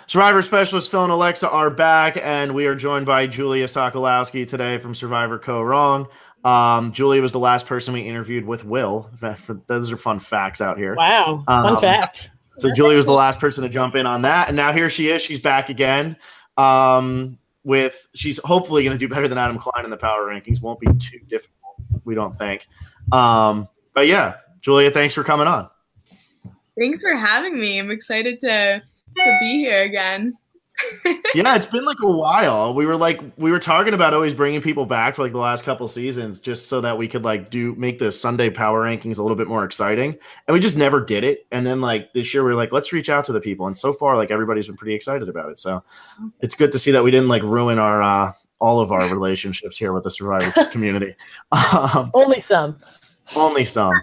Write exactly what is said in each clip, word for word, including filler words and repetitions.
Survivor specialist Phil and Alexa are back, and we are joined by Julia Sokolowski today from Survivor Co. Wrong. Um, Julia was the last person we interviewed with Will. Those are fun facts out here. Wow, um, fun fact. So Julia was the last person to jump in on that, and now here she is. She's back again. Um, with she's hopefully going to do better than Adam Klein in the power rankings. Won't be too difficult, we don't think. Um, but yeah, Julia, thanks for coming on. Thanks for having me. I'm excited to to be here again. Yeah, it's been like a while. We were like we were talking about always bringing people back for like the last couple seasons just so that we could like do make the Sunday power rankings a little bit more exciting. And we just never did it. And then like this year we were like, let's reach out to the people. And so far like everybody's been pretty excited about it. So it's good to see that we didn't like ruin our uh all of our relationships here with the Survivor community. Um, only some. Only some.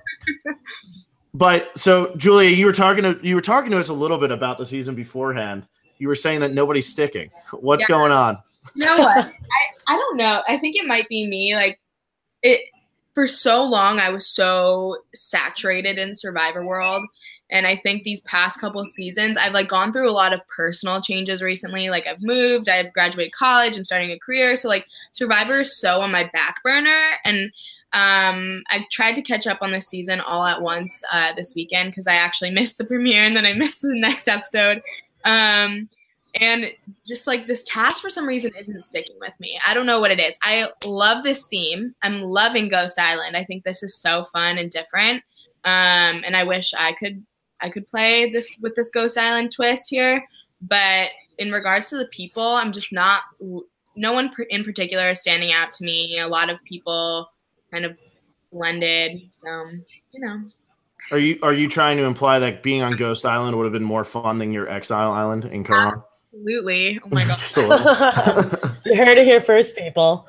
But so Julia, you were talking to you were talking to us a little bit about the season beforehand. You were saying that nobody's sticking. What's yeah. going on? You know what? I, I don't know. I think it might be me. Like it for so long I was so saturated in Survivor World. And I think these past couple seasons I've like gone through a lot of personal changes recently. Like I've moved, I've graduated college, I'm starting a career. So like Survivor is so on my back burner. And Um, I tried to catch up on this season all at once uh, this weekend because I actually missed the premiere and then I missed the next episode. Um, and just like this cast for some reason isn't sticking with me. I don't know what it is. I love this theme. I'm loving Ghost Island. I think this is so fun and different. Um, and I wish I could I could play this with this Ghost Island twist here. But in regards to the people, I'm just not. No one in particular is standing out to me. A lot of people kind of blended. So, you know. Are you are you trying to imply that being on Ghost Island would have been more fun than your Exile Island in Koran? Absolutely. Oh my god. You heard it here first, people.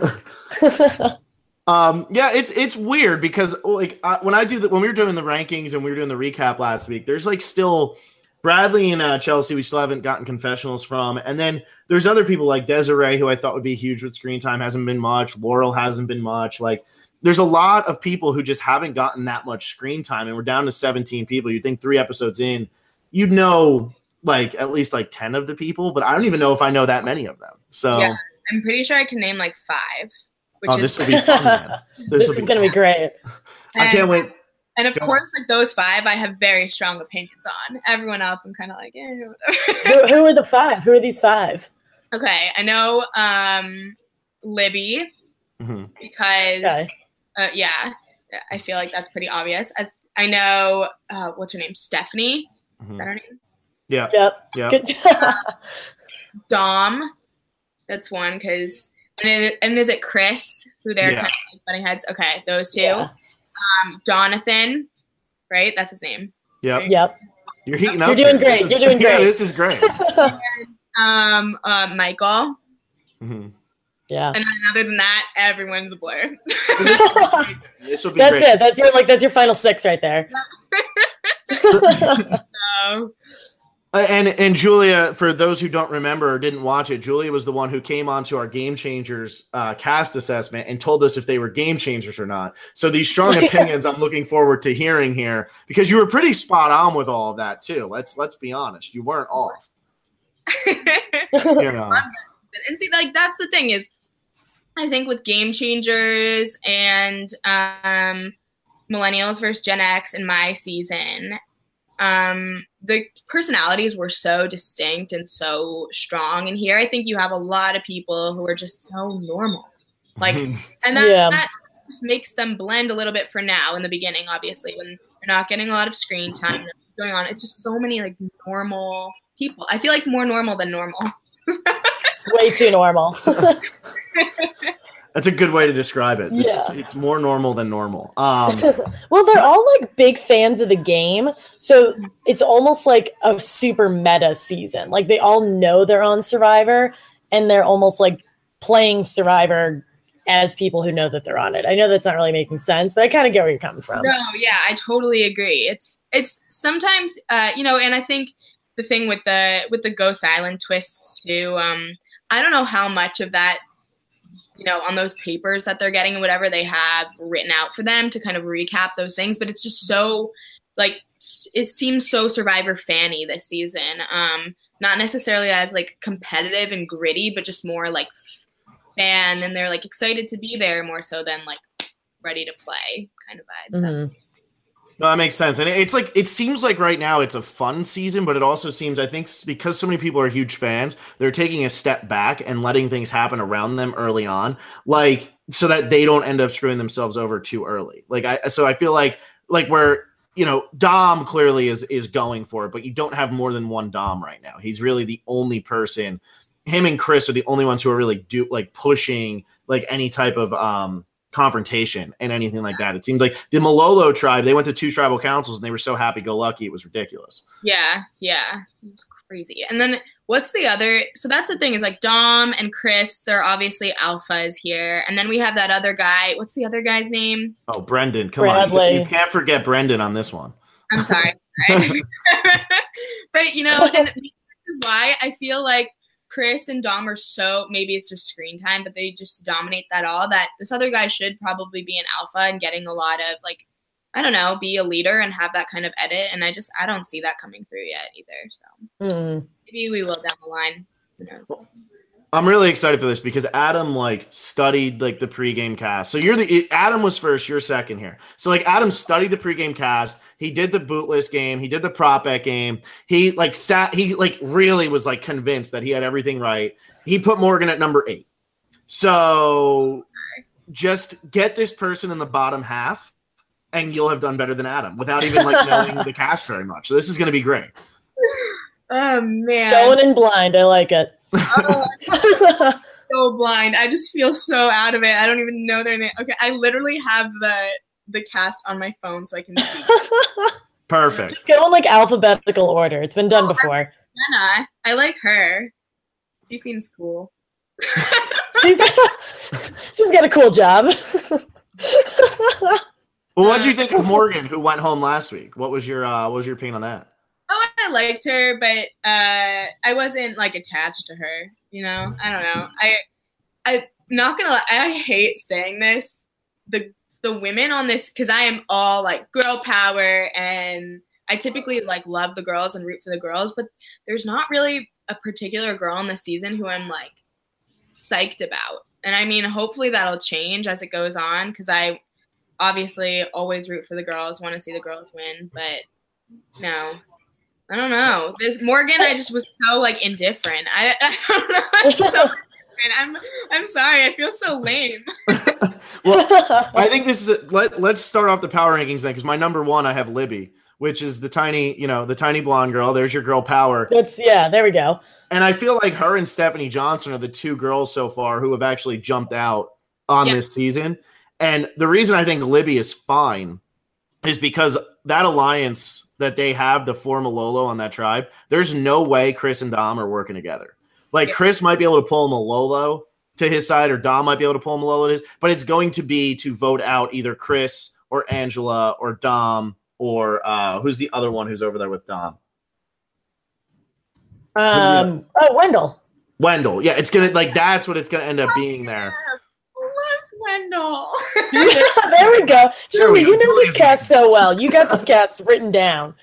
um, yeah, it's it's weird because like I, when I do the, when we were doing the rankings and we were doing the recap last week, there's like still Bradley and uh, Chelsea we still haven't gotten confessionals from, and then there's other people like Desiree who I thought would be huge with screen time, hasn't been much. Laurel hasn't been much. Like there's a lot of people who just haven't gotten that much screen time, and we're down to seventeen people. You'd think three episodes in, you'd know like at least like ten of the people, but I don't even know if I know that many of them. So yeah, I'm pretty sure I can name like five. Which oh, is- this will be fun, man. This, this is going to be great. I can't wait. And of Go course, on. like those five, I have very strong opinions on. Everyone else, I'm kind of like, eh, whatever. who, who are the five? Who are these five? Okay, I know um, Libby mm-hmm. because, okay. uh, yeah, I feel like that's pretty obvious. I, I know, uh, what's her name? Stephanie. Mm-hmm. Is that her name? Yeah. Yep. Yeah. uh, Dom. That's one because, and, and is it Chris who they're yeah. kind of like butting heads? Okay, those two. Yeah. Um, Jonathan, right? That's his name. Yep. Right? Yep. You're heating up. You're doing here. great. Is, You're doing great. Yeah, this is great. and, um, uh, Michael. Mm-hmm. Yeah. And then other than that, everyone's a blur. This will be that's great. it. That's your like. That's your final six right there. No. And and Julia, for those who don't remember or didn't watch it, Julia was the one who came onto our Game Changers uh, cast assessment and told us if they were game changers or not. So these strong opinions I'm looking forward to hearing here because you were pretty spot on with all of that too. Let's let's be honest, you weren't off. You know. And see, like that's the thing is, I think with Game Changers and um, Millennials versus Gen X in my season. Um, the personalities were so distinct and so strong. And here I think you have a lot of people who are just so normal. Like, and that, yeah. that makes them blend a little bit for now in the beginning, obviously, when they're not getting a lot of screen time going on. It's just so many like normal people. I feel like more normal than normal. Way too normal. That's a good way to describe it. It's, yeah. it's more normal than normal. Um, well, they're all like big fans of the game. So it's almost like a super meta season. Like they all know they're on Survivor and they're almost like playing Survivor as people who know that they're on it. I know that's not really making sense, but I kind of get where you're coming from. No, yeah, I totally agree. It's, it's sometimes, uh, you know, and I think the thing with the, with the Ghost Island twists too, um, I don't know how much of that, you know, on those papers that they're getting and whatever they have written out for them to kind of recap those things. But it's just so like it seems so Survivor fan-y this season. Um, not necessarily as like competitive and gritty, but just more like fan, and they're like excited to be there more so than like ready to play kind of vibes. Mm-hmm. No, that makes sense. And it's like, it seems like right now it's a fun season, but it also seems, I think because so many people are huge fans, they're taking a step back and letting things happen around them early on, like, so that they don't end up screwing themselves over too early. Like, I, so I feel like, like where, you know, Dom clearly is, is going for it, but you don't have more than one Dom right now. He's really the only person. Him and Chris are the only ones who are really do like pushing like any type of, um, confrontation and anything like that. It seems like the Malolo tribe, they went to two tribal councils and they were so happy-go-lucky, it was ridiculous. Yeah, yeah. It's crazy. And then what's the other? So that's the thing is like Dom and Chris, they're obviously alphas here. And then we have that other guy. What's the other guy's name? Oh, Brendan. Come Bradley. on. You, you can't forget Brendan on this one. I'm sorry. But, you know, and this is why I feel like Chris and Dom are so, maybe it's just screen time, but they just dominate that all, that this other guy should probably be an alpha and getting a lot of like, I don't know, be a leader and have that kind of edit. And I just, I don't see that coming through yet either. So Mm. maybe we will down the line. Who knows? I'm really excited for this because Adam like studied like the pregame cast. So you're the Adam was first, you're second here. So like Adam studied the pregame cast. He did the bootless game. He did the prop bet game. He like sat. He like really was like convinced that he had everything right. He put Morgan at number eight. So just get this person in the bottom half, and you'll have done better than Adam without even like knowing the cast very much. So this is going to be great. Oh man, Going in blind. I like it. Oh, so blind. I just feel so out of it. I don't even know their name. Okay, I literally have the the cast on my phone so I can see. Perfect. Just go in like alphabetical order. It's been done Oh, before. Jenna, I like her. She seems cool. She's she's got a cool job. Well, what did you think of Morgan, who went home last week? What was your uh, what was your opinion on that? Oh, I liked her, but uh, I wasn't like attached to her. You know, I don't know. I, I'm not gonna. I hate saying this. The the women on this, because I am all like girl power, and I typically like love the girls and root for the girls, but there's not really a particular girl in the season who I'm like psyched about. And I mean, hopefully that'll change as it goes on, because I obviously always root for the girls, want to see the girls win, but no. I don't know. This Morgan, I just was so like indifferent. I, I don't know. I'm so indifferent. I'm I'm sorry. I feel so lame. Well, I think this is a, let let's start off the power rankings then, because my number one I have Libby, which is the tiny, you know, the tiny blonde girl. There's your girl power. That's yeah. There we go. And I feel like her and Stephanie Johnson are the two girls so far who have actually jumped out on Yeah. this season. And the reason I think Libby is fine is because that alliance that they have, the four Malolo on that tribe, there's no way Chris and Dom are working together. Like Yeah. Chris might be able to pull Malolo to his side, or Dom might be able to pull Malolo to his, but it's going to be to vote out either Chris or Angela or Dom or uh, who's the other one who's over there with Dom? Um. Oh, Wendell. Wendell. Yeah, it's gonna like that's what it's gonna end up being there. Love Wendell. Yeah, there we go. There we Julie, go. you know Julie this is- cast so well. You got this cast written down.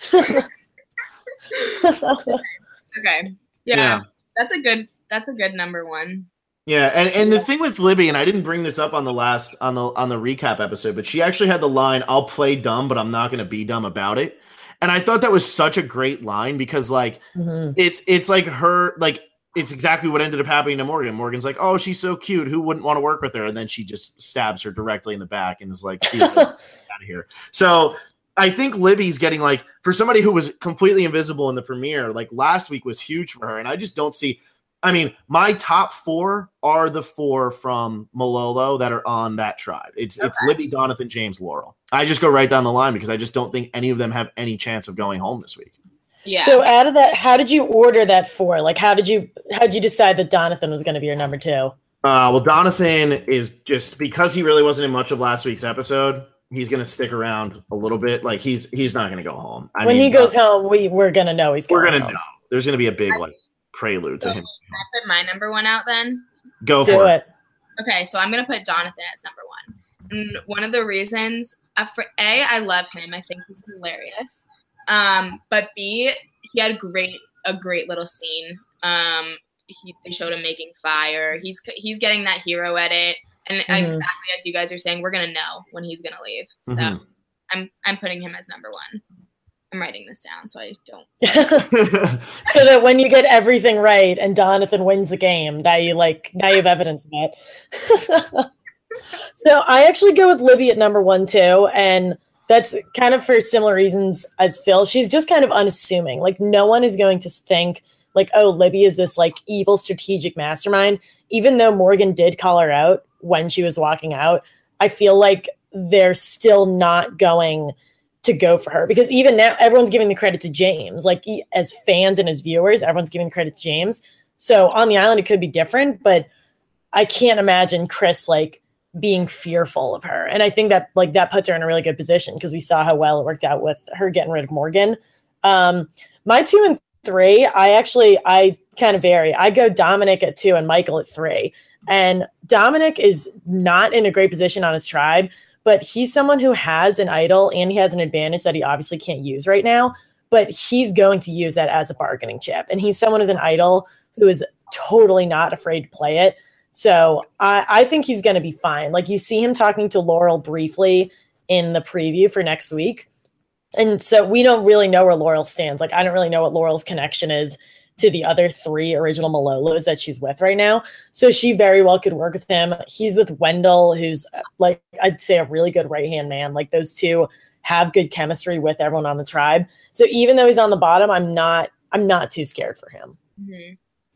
Okay. Yeah, Yeah. That's a good that's a good number one. Yeah, and, and the thing with Libby, and I didn't bring this up on the last on the on the recap episode, but she actually had the line, "I'll play dumb, but I'm not going to be dumb about it." And I thought that was such a great line because, like, Mhm. it's it's like her, like it's exactly what ended up happening to Morgan. Morgan's like, "Oh, she's so cute. Who wouldn't want to work with her?" And then she just stabs her directly in the back and is like, "See you later. Get out of here." So I think Libby's getting like, for somebody who was completely invisible in the premiere, like last week was huge for her, and I just don't see. I mean, my top four are the four from Malolo that are on that tribe. It's it's Libby, Donathan, James, Laurel. I just go right down the line because I just don't think any of them have any chance of going home this week. Yeah. So out of that, how did you order that four? Like, how did you how did you decide that Donathan was going to be your number two? Uh, well, Donathan is just because he really wasn't in much of last week's episode. He's going to stick around a little bit. Like he's he's not going to go home. I when mean, he goes uh, home, we we're going to know he's going we're going to home. know. There's going to be a big like prelude to him. Can I put my number one out then? Go Do for it. it. Okay, so I'm gonna put Donathan as number one. And one of the reasons uh, for A, I love him. I think he's hilarious. Um, but B, he had a great a great little scene. Um, he, they showed him making fire. He's he's getting that hero edit, and mm-hmm. exactly as you guys are saying, we're gonna know when he's gonna leave. So mm-hmm. I'm I'm putting him as number one. I'm writing this down so I don't. So that when you get everything right and Donathan wins the game, now you like now you have evidence of it. So I actually go with Libby at number one too, and that's kind of for similar reasons as Phil. She's just kind of unassuming. Like no one is going to think like, oh, Libby is this like evil strategic mastermind. Even though Morgan did call her out when she was walking out, I feel like they're still not going to go for her, because even now everyone's giving the credit to James. Like as fans and as viewers, everyone's giving credit to James. So on the island, it could be different, but I can't imagine Chris like being fearful of her. And I think that like that puts her in a really good position because we saw how well it worked out with her getting rid of Morgan. Um, my two and three, I actually, I kind of vary. I go Dominic at two and Michael at three. And Dominic is not in a great position on his tribe, but he's someone who has an idol and he has an advantage that he obviously can't use right now, but he's going to use that as a bargaining chip. And he's someone with an idol who is totally not afraid to play it. So I, I think he's going to be fine. Like you see him talking to Laurel briefly in the preview for next week. And so we don't really know where Laurel stands. Like I don't really know what Laurel's connection is to the other three original Malolos that she's with right now. So she very well could work with him. He's with Wendell, who's like, I'd say a really good right-hand man. Like those two have good chemistry with everyone on the tribe. So even though he's on the bottom, I'm not, I'm not too scared for him. Mm-hmm.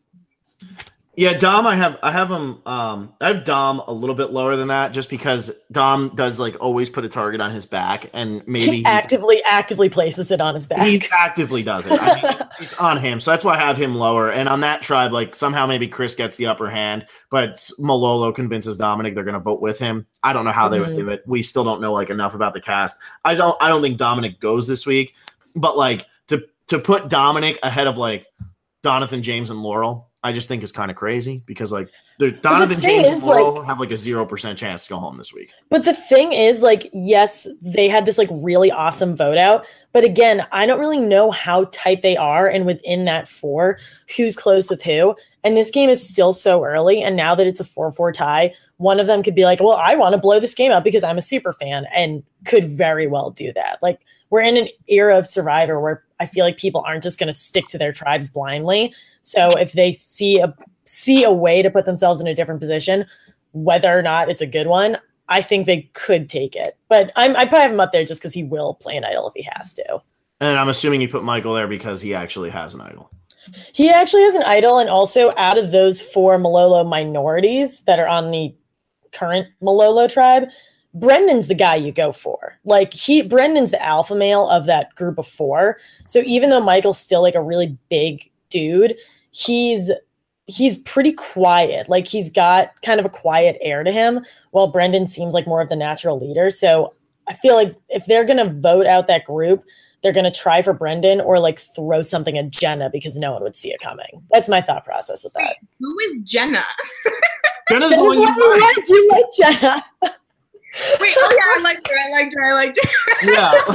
Yeah, Dom, I have I have him um I have Dom a little bit lower than that just because Dom does like always put a target on his back and maybe he actively he, actively places it on his back. He actively does it. I mean, it's on him. So that's why I have him lower. And on that tribe, like somehow maybe Chris gets the upper hand, but Malolo convinces Dominic they're gonna vote with him. I don't know how they mm-hmm. would do it. We still don't know like enough about the cast. I don't I don't think Dominic goes this week, but like to to put Dominic ahead of like Donathan, James, and Laurel, I just think is kind of crazy because like Donovan James and Laurel like, have like a zero percent chance to go home this week. But the thing is like, yes, they had this like really awesome vote out. But again, I don't really know how tight they are. And within that four, who's close with who. And this game is still so early. And now that it's a four four tie, one of them could be like, well, I want to blow this game up because I'm a super fan and could very well do that. Like we're in an era of Survivor where I feel like people aren't just going to stick to their tribes blindly. So if they see a see a way to put themselves in a different position, whether or not it's a good one, I think they could take it. But I'm, I probably have him up there just because he will play an idol if he has to. And I'm assuming you put Michael there because he actually has an idol. He actually has an idol, and also out of those four Malolo minorities that are on the current Malolo tribe, Brendan's the guy you go for. Like he, Brendan's the alpha male of that group of four. So even though Michael's still like a really big dude, he's he's pretty quiet. Like he's got kind of a quiet air to him, while Brendan seems like more of the natural leader. So I feel like if they're gonna vote out that group, they're gonna try for Brendan or like throw something at Jenna because no one would see it coming. That's my thought process with that. Wait, who is Jenna? Jenna's the one you like. like. You like Jenna. Wait, oh yeah, I liked her. I liked her. I liked her.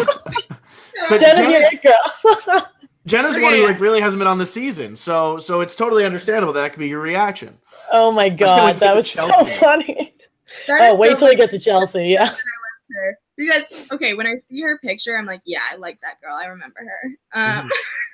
Yeah. Jenna's Jenna, your it girl. Jenna's okay, one who like really hasn't been on the season, so so it's totally understandable that could be your reaction. Oh my god, that was so funny. Oh, wait so till we get to Chelsea. Yeah, I liked her because okay, when I see her picture, I'm like, yeah, I like that girl. I remember her. Um,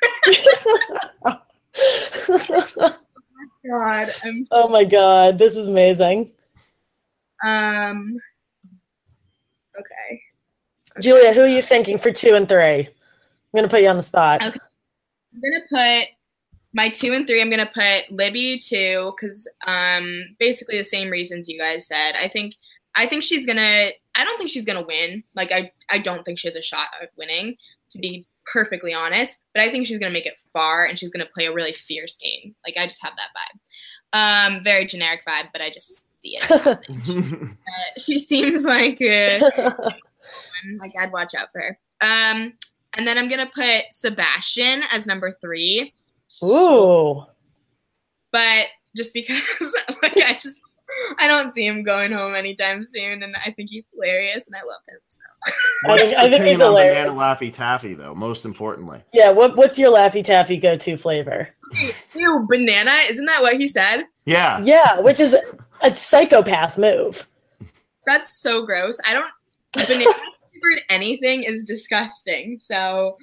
oh my god, I'm. So oh my god, this is amazing. Um. Okay. okay. Julia, who are you thinking for two and three? I'm gonna put you on the spot. Okay. I'm gonna put my two and three. I'm gonna put Libby two because um basically the same reasons you guys said. I think I think she's gonna. I don't think she's gonna win. Like I I don't think she has a shot at winning, to be perfectly honest. But I think she's gonna make it far and she's gonna play a really fierce game. Like I just have that vibe. Um, very generic vibe, but I just see it. uh, she seems like uh, like I'd watch out for her. Um. And then I'm going to put Sebastian as number three. Ooh. But just because, like, I just, I don't see him going home anytime soon, and I think he's hilarious, and I love him. So. I think, I think he's on hilarious. Banana Laffy Taffy, though, most importantly. Yeah, what what's your Laffy Taffy go-to flavor? Ew, banana? Isn't that what he said? Yeah. Yeah, which is a psychopath move. That's so gross. I don't banana flavored anything is disgusting. So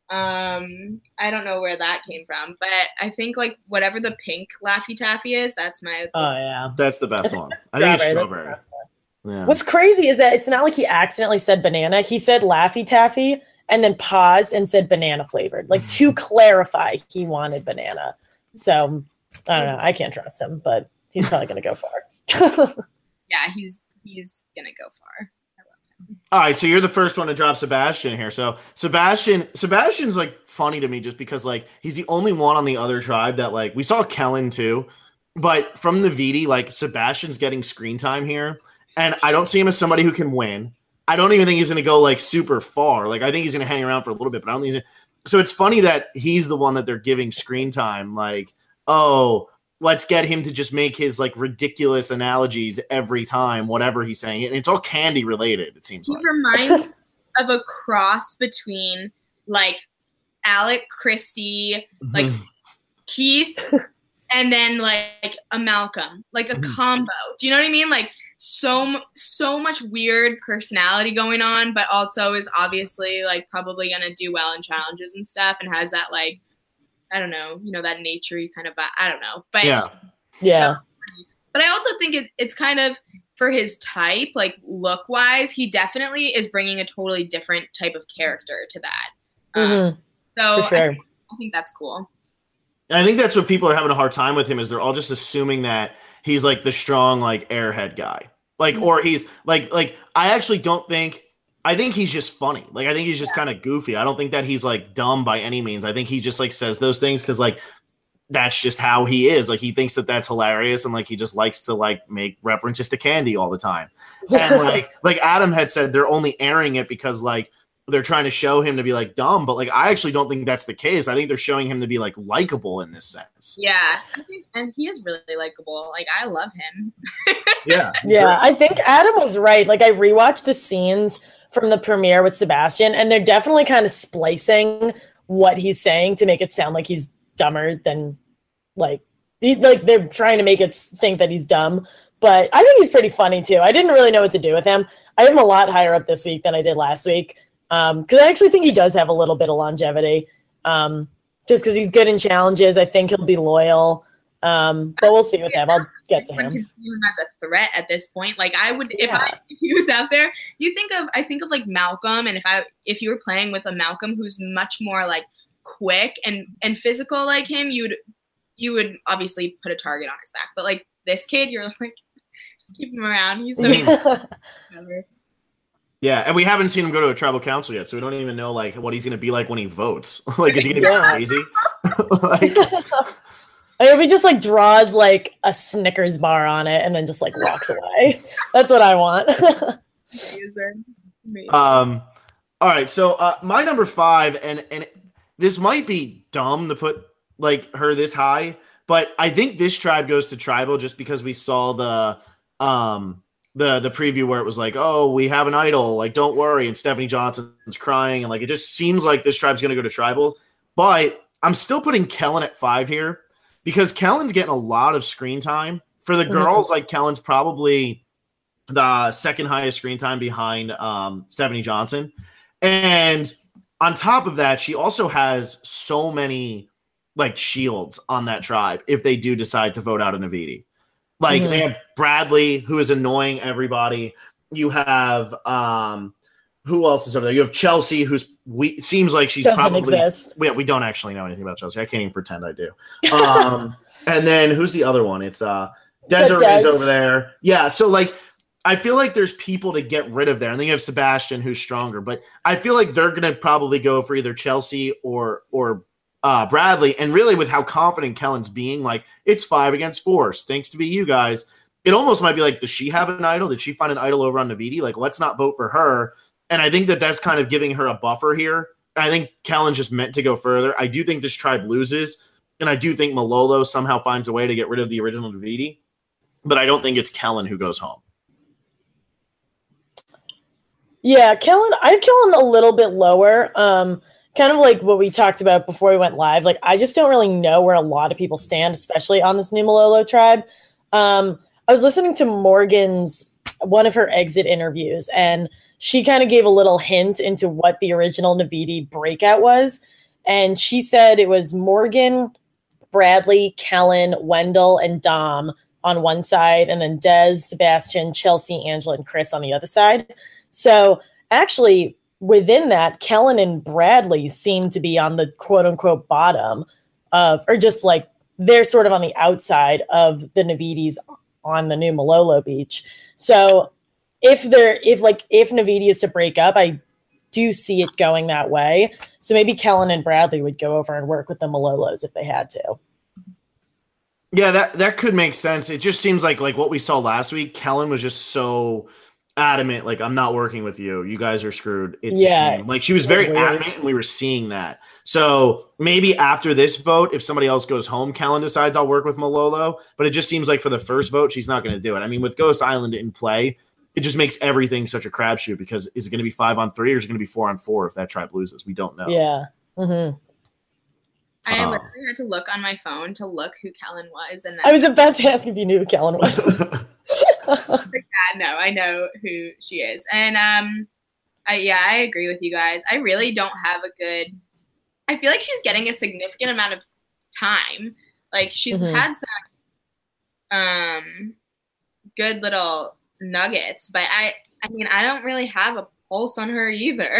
um I don't know where that came from, but I think like whatever the pink Laffy Taffy is, that's my Oh yeah. That's the best one. I think it's strawberry. Yeah. What's crazy is that it's not like he accidentally said banana. He said Laffy Taffy and then paused and said banana flavored. Like to clarify he wanted banana. So I don't know. I can't trust him, but he's probably gonna go far. Yeah, he's he's gonna go far. All right, so you're the first one to drop Sebastian here. So Sebastian, Sebastian's like funny to me just because like he's the only one on the other tribe that like we saw Kellen too, but from the V D, like Sebastian's getting screen time here, and I don't see him as somebody who can win. I don't even think he's going to go like super far. Like I think he's going to hang around for a little bit, but I don't think he's. Gonna... So it's funny that he's the one that they're giving screen time. Like, oh, let's get him to just make his like ridiculous analogies every time, whatever he's saying. And it's all candy related, it seems he like. He reminds of a cross between like Alec Christie, like mm-hmm. Keith, and then like a Malcolm, like a mm-hmm. combo. Do you know what I mean? Like so, so much weird personality going on, but also is obviously like probably going to do well in challenges and stuff and has that like, I don't know, you know, that nature you kind of, I don't know. But yeah. Yeah. But I also think it, it's kind of for his type, like look wise, he definitely is bringing a totally different type of character to that. Mm-hmm. Um, so for sure. I, I think that's cool. And I think that's what people are having a hard time with him is they're all just assuming that he's like the strong, like airhead guy. Like, or he's like, like, I actually don't think, I think he's just funny. Like, I think he's just yeah. kind of goofy. I don't think that he's like dumb by any means. I think he just like says those things because like that's just how he is. Like, he thinks that that's hilarious and like he just likes to like make references to candy all the time. And like, like Adam had said, they're only airing it because like they're trying to show him to be like dumb. But like, I actually don't think that's the case. I think they're showing him to be like likable in this sense. Yeah. I think, and he is really likable. Like, I love him. yeah. Yeah. I think Adam was right. Like, I rewatched the scenes from the premiere with Sebastian, and they're definitely kind of splicing what he's saying to make it sound like he's dumber than like, he, like they're trying to make it think that he's dumb. But I think he's pretty funny too. I didn't really know what to do with him. I have him a lot higher up this week than I did last week. Um, because I actually think he does have a little bit of longevity. Um, just because he's good in challenges. I think he'll be loyal. Um, but we'll see with him. I'll get to him. Him as a threat at this point. Like I would, yeah. if I if he was out there, you think of I think of like Malcolm, and if I if you were playing with a Malcolm who's much more like quick and and physical like him, you'd you would obviously put a target on his back. But like this kid, you're like just keep him around. He's so whatever. Yeah, and we haven't seen him go to a tribal council yet, so we don't even know like what he's going to be like when he votes. Like, is he going to yeah. be crazy? like, I mean, he just like draws like a Snickers bar on it and then just like walks away. That's what I want. Amazing. Amazing. Um, all right, so uh, my number five, and and this might be dumb to put like her this high, but I think this tribe goes to tribal just because we saw the um. the the preview where it was like, oh, we have an idol, like, don't worry, and Stephanie Johnson's crying, and like it just seems like this tribe's gonna go to tribal. But I'm still putting Kellen at five here because Kellen's getting a lot of screen time. For the girls, mm-hmm. like Kellen's probably the second highest screen time behind um, Stephanie Johnson. And on top of that, she also has so many like shields on that tribe if they do decide to vote out a Navidi. Like mm-hmm. they have Bradley, who is annoying everybody. You have um, who else is over there? You have Chelsea, who's we it seems like she's Doesn't probably exist. We, we don't actually know anything about Chelsea. I can't even pretend I do. Um, and then who's the other one? It's uh, Desiree's over there. Yeah, so like I feel like there's people to get rid of there. And then you have Sebastian, who's stronger. But I feel like they're gonna probably go for either Chelsea or or. Uh, Bradley, and really with how confident Kellen's being, like it's five against four, stinks to be you guys. It almost might be like, does she have an idol? Did she find an idol over on Navidi? Like, let's not vote for her. And I think that that's kind of giving her a buffer here. I think Kellen's just meant to go further. I do think this tribe loses, and I do think Malolo somehow finds a way to get rid of the original Navidi. but I don't think it's Kellen who goes home. Yeah, Kellen, I have Kellen a little bit lower. Um, kind of like what we talked about before we went live. Like, I just don't really know where a lot of people stand, especially on this new Malolo tribe. Um, I was listening to Morgan's, one of her exit interviews, and she kind of gave a little hint into what the original Navidi breakout was. And she said it was Morgan, Bradley, Kellen, Wendell, and Dom on one side, and then Des, Sebastian, Chelsea, Angela, and Chris on the other side. So actually, within that, Kellen and Bradley seem to be on the quote unquote bottom of, or just like they're sort of on the outside of the Navidis on the new Malolo Beach. So if they're, if like, if Navidi is to break up, I do see it going that way. So maybe Kellen and Bradley would go over and work with the Malolos if they had to. Yeah, that, that could make sense. It just seems like, like what we saw last week, Kellen was just so adamant, like, I'm not working with you. You guys are screwed. It's yeah, like she was very adamant, and we were seeing that. So maybe after this vote, if somebody else goes home, Kellen decides I'll work with Malolo. But it just seems like for the first vote, she's not going to do it. I mean, with Ghost Island in play, it just makes everything such a crapshoot because is it going to be five on three or is it going to be four on four if that tribe loses? We don't know. Yeah. Mm-hmm. I Um, literally had to look on my phone to look who Kellen was, and then I was about to ask if you knew who Kellen was. yeah, no, I know who she is, and um, I yeah, I agree with you guys. I really don't have a good. I feel like she's getting a significant amount of time. Like she's Mhm. had some um good little nuggets, but I I mean I don't really have a pulse on her either.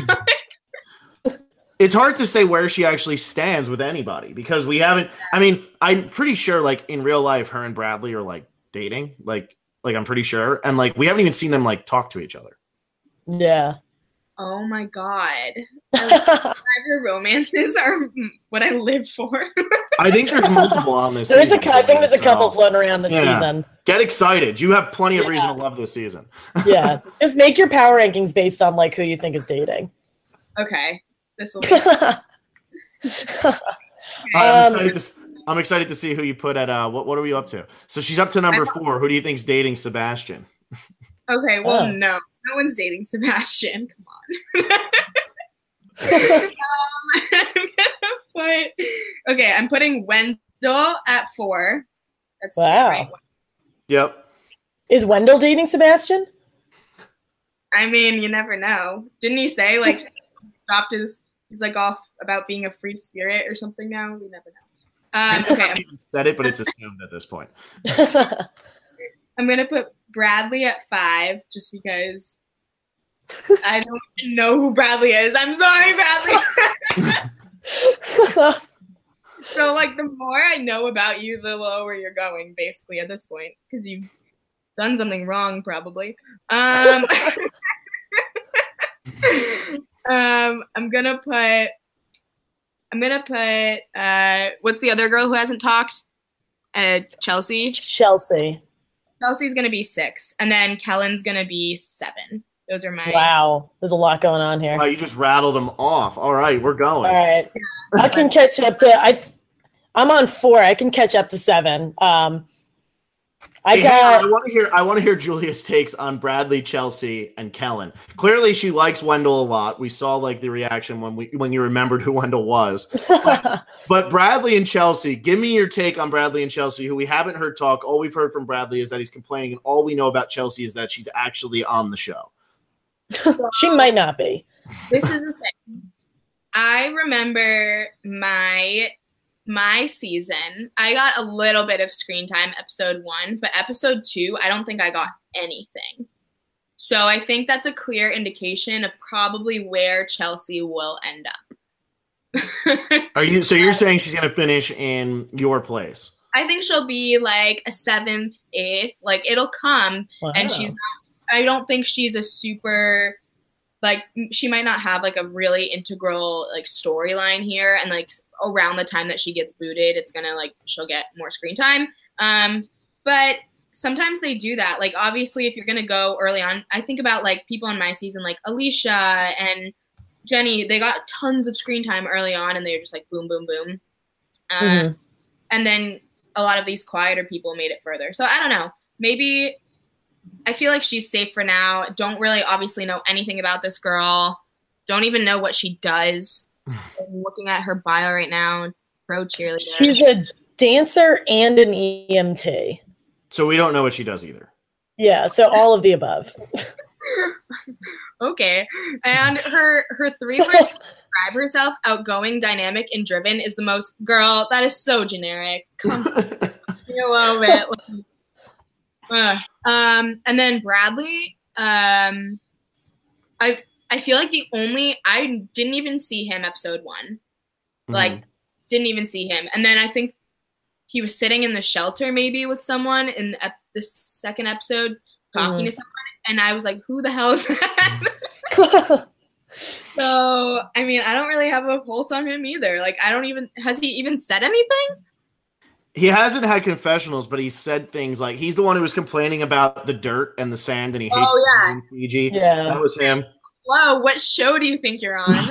It's hard to say where she actually stands with anybody because we haven't. I mean, I'm pretty sure, like in real life, her and Bradley are like dating. Like, like I'm pretty sure, and like we haven't even seen them like talk to each other. Yeah. Oh my god, her romances are what I live for. I think there's multiple on this. There's a, season, I think there's a so couple floating around this yeah. season. Get excited! You have plenty of Yeah. reason to love this season. Yeah, just make your power rankings based on like who you think is dating. Okay, this will be. I'm Um, excited to. I'm excited to see who you put at. Uh, what What are we up to? So she's up to number four. Who do you think's dating Sebastian? Okay, well, Oh. no, no one's dating Sebastian. Come on. um, I'm gonna put. Okay, I'm putting Wendell at four. That's Wow. right. Yep. Is Wendell dating Sebastian? I mean, you never know. Didn't he say like he stopped his? He's like off about being a free spirit or something now. We never know. Um, okay, I'm, He said it, but it's assumed at this point. I'm gonna put Bradley at five just because I don't even know who Bradley is. I'm sorry, Bradley. So like the more I know about you, the lower you're going, basically at this point, because you've done something wrong, probably. Um, um, I'm gonna put. I'm gonna put. Uh, what's the other girl who hasn't talked? Uh, Chelsea. Chelsea. Chelsea's gonna be six, and then Kellen's gonna be seven. Those are my. Wow, there's a lot going on here. Wow, you just rattled them off. All right, we're going. All right, I can catch up to. I, I'm on four. I can catch up to seven. Um, I Hey, hang on, got. I want to hear. I want to hear Julia's takes on Bradley, Chelsea, and Kellen. Clearly, she likes Wendell a lot. We saw like the reaction when we when you remembered who Wendell was. But, but Bradley and Chelsea, give me your take on Bradley and Chelsea, who we haven't heard talk. All we've heard from Bradley is that he's complaining, and all we know about Chelsea is that she's actually on the show. She might not be. This is the thing. I remember my my season. I got a little bit of screen time episode one, but episode two, I don't think I got anything. So I think that's a clear indication of probably where Chelsea will end up. Are you? So you're saying she's going to finish in your place? I think she'll be like a seventh, eighth. Like it'll come, Wow. and she's not. I don't think she's a super. Like she might not have like a really integral like storyline here, and like around the time that she gets booted, it's gonna like she'll get more screen time. Um, but sometimes they do that. Like obviously, if you're gonna go early on, I think about like people on my season, like Alicia and Jenny. They got tons of screen time early on, and they were just like boom, boom, boom. Um, Mhm. And then a lot of these quieter people made it further. So I don't know. Maybe I feel like she's safe for now. Don't really obviously know anything about this girl. Don't even know what she does. I'm looking at her bio right now. Pro cheerleader. She's a dancer and an E M T. So we don't know what she does either. Yeah, so all of the above. Okay. And her her three words to describe herself, outgoing, dynamic, and driven, is the most, girl, that is so generic. Come on. A little bit. Uh, um, and then Bradley, um, I I feel like the only, I didn't even see him episode one. Like, mm-hmm. didn't even see him. And then I think he was sitting in the shelter maybe with someone in ep- the second episode talking mm-hmm. to someone. And I was like, who the hell is that? So, I mean, I don't really have a pulse on him either. Like, I don't even, has he even said anything? He hasn't had confessionals, but he said things like, he's the one who was complaining about the dirt and the sand and he hates oh, yeah. the Fiji. Yeah. That was him. Hello, what show do you think you're on?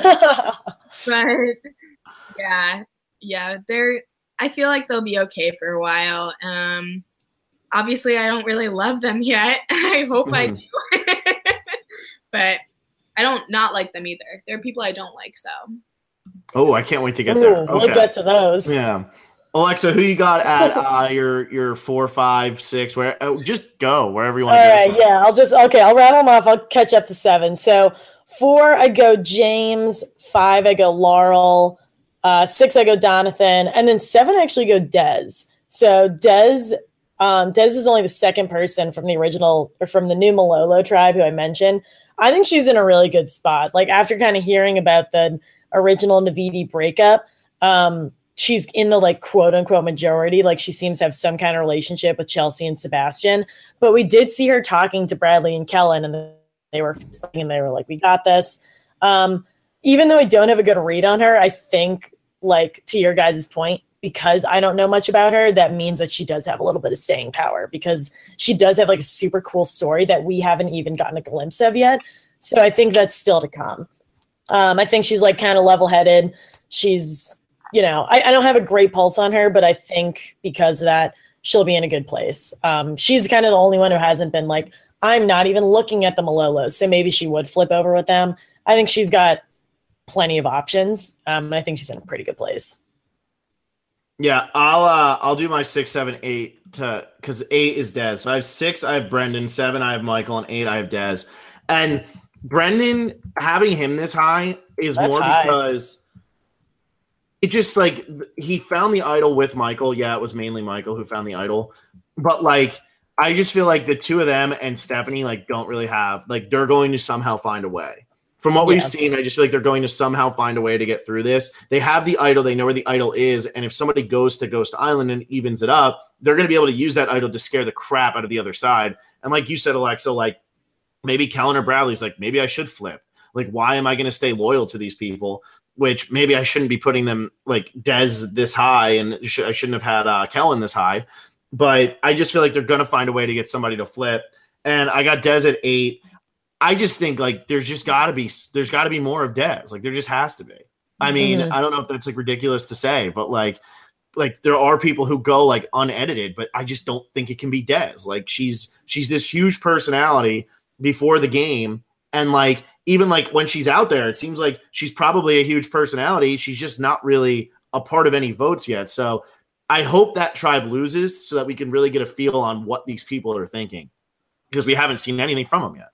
But, yeah, yeah, they're, I feel like they'll be okay for a while. Um, obviously, I don't really love them yet. I hope mm-hmm. I do. But I don't not like them either. There are people I don't like, so. Oh, I can't wait to get Ooh, there. Okay. We'll get to those. Yeah. Alexa, who you got at uh, your your four, five, six? Where uh, just go wherever you want to All go. right, yeah. I'll just okay. I'll rattle them off. I'll catch up to seven. So four, I go James. Five, I go Laurel. Uh, six, I go Donathan, and then seven, I actually go Dez. So Dez, um, Dez is only the second person from the original or from the new Malolo tribe who I mentioned. I think she's in a really good spot. Like after kind of hearing about the original Navidi breakup, um, she's in the like quote unquote majority. Like she seems to have some kind of relationship with Chelsea and Sebastian. But we did see her talking to Bradley and Kellen, and they were and they were like, "We got this." Um, even though I don't have a good read on her, I think, like to your guys' point, because I don't know much about her, that means that she does have a little bit of staying power because she does have like a super cool story that we haven't even gotten a glimpse of yet. So I think that's still to come. Um, I think she's like kind of level-headed. She's, you know, I, I don't have a great pulse on her, but I think because of that, she'll be in a good place. Um, she's kind of the only one who hasn't been like, I'm not even looking at the Malolos, so maybe she would flip over with them. I think she's got plenty of options. Um, and I think she's in a pretty good place. Yeah, I'll uh, I'll do my six, seven, eight to because eight is Dez. So I have six, I have Brendan, seven, I have Michael, and eight, I have Dez. And Brendan, having him this high is That's more high. because it just like he found the idol with Michael. Yeah, it was mainly Michael who found the idol, but like I just feel like the two of them and Stephanie like don't really have like they're going to somehow find a way. From what yeah. we've seen, I just feel like they're going to somehow find a way to get through this. They have the idol. They know where the idol is. And if somebody goes to Ghost Island and evens it up, they're going to be able to use that idol to scare the crap out of the other side. And like you said, Alexa, like maybe Kellen or Bradley's like, maybe I should flip. Like, why am I going to stay loyal to these people? Which maybe I shouldn't be putting them like Dez this high and sh- I shouldn't have had uh, Kellen this high. But I just feel like they're going to find a way to get somebody to flip. And I got Dez at eight. I just think like there's just got to be there's got to be more of Dez. Like there just has to be. I mean, mm-hmm. I don't know if that's like ridiculous to say, but like like there are people who go like unedited, but I just don't think it can be Dez. Like she's she's this huge personality before the game, and like even like when she's out there, it seems like she's probably a huge personality. She's just not really a part of any votes yet. So I hope that tribe loses so that we can really get a feel on what these people are thinking because we haven't seen anything from them yet.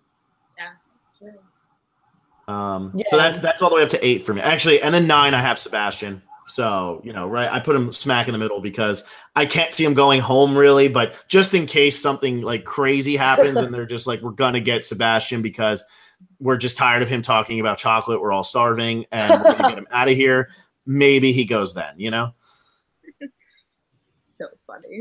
Um, yeah. So that's that's all the way up to eight for me, actually, and then nine I have Sebastian. So you know, right, I put him smack in the middle because I can't see him going home really, but just in case something like crazy happens and they're just like, we're gonna get Sebastian because we're just tired of him talking about chocolate. We're all starving, and we're gonna get him out of here. Maybe he goes then, you know. So funny.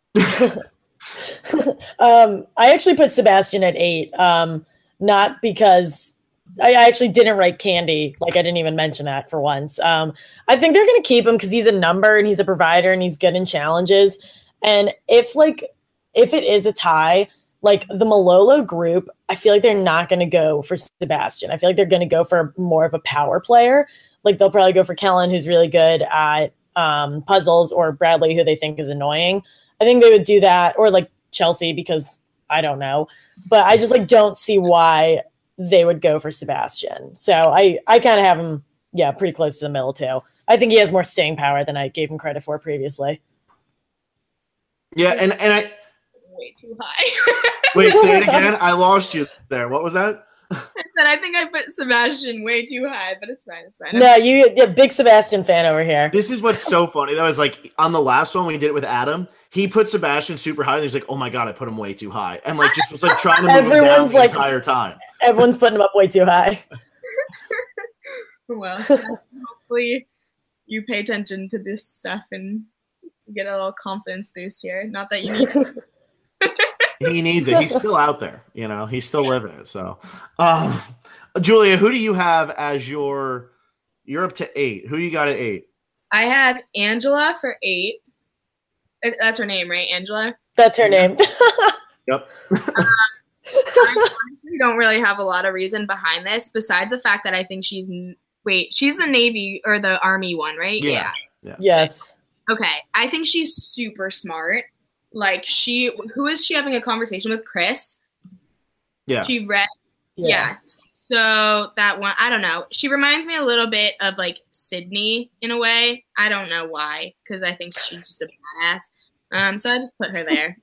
um, I actually put Sebastian at eight, um, not because. I actually didn't write Candy. Like, I didn't even mention that for once. Um, I think they're going to keep him because he's a number and he's a provider and he's good in challenges. And if, like, if it is a tie, like, the Malolo group, I feel like they're not going to go for Sebastian. I feel like they're going to go for more of a power player. Like, they'll probably go for Kellen, who's really good at um, puzzles, or Bradley, who they think is annoying. I think they would do that, or like Chelsea, because I don't know. But I just like don't see why they would go for Sebastian. So I, I kind of have him, yeah, pretty close to the middle too. I think he has more staying power than I gave him credit for previously. Yeah, and, and I way too high. wait, say it again. I lost you there. What was that? I said I think I put Sebastian way too high, but it's fine. It's fine. No, you, you're a big Sebastian fan over here. This is what's so funny. That was like on the last one when we did it with Adam. He put Sebastian super high, and he's like, "Oh my god, I put him way too high," and like just was like trying to move him down Everyone's the like- entire time. Everyone's putting him up way too high. Well, so hopefully you pay attention to this stuff and get a little confidence boost here. Not that you need it. He needs it. He's still out there. You know, he's still living it. So, um, Julia, who do you have as your? You're up to eight. Who you got at eight? I have Angela for eight. Uh, That's her name, right? Angela? That's her name. Yep. I honestly don't really have a lot of reason behind this, besides the fact that I think she's wait, she's the Navy or the Army one, right? Yeah. Yes. Okay. I think she's super smart. Like she, who is she having a conversation with? Chris. Yeah. She read. Yeah. So that one, I don't know. She reminds me a little bit of like Sydney in a way. I don't know why, because I think she's just a badass. Um, so I just put her there.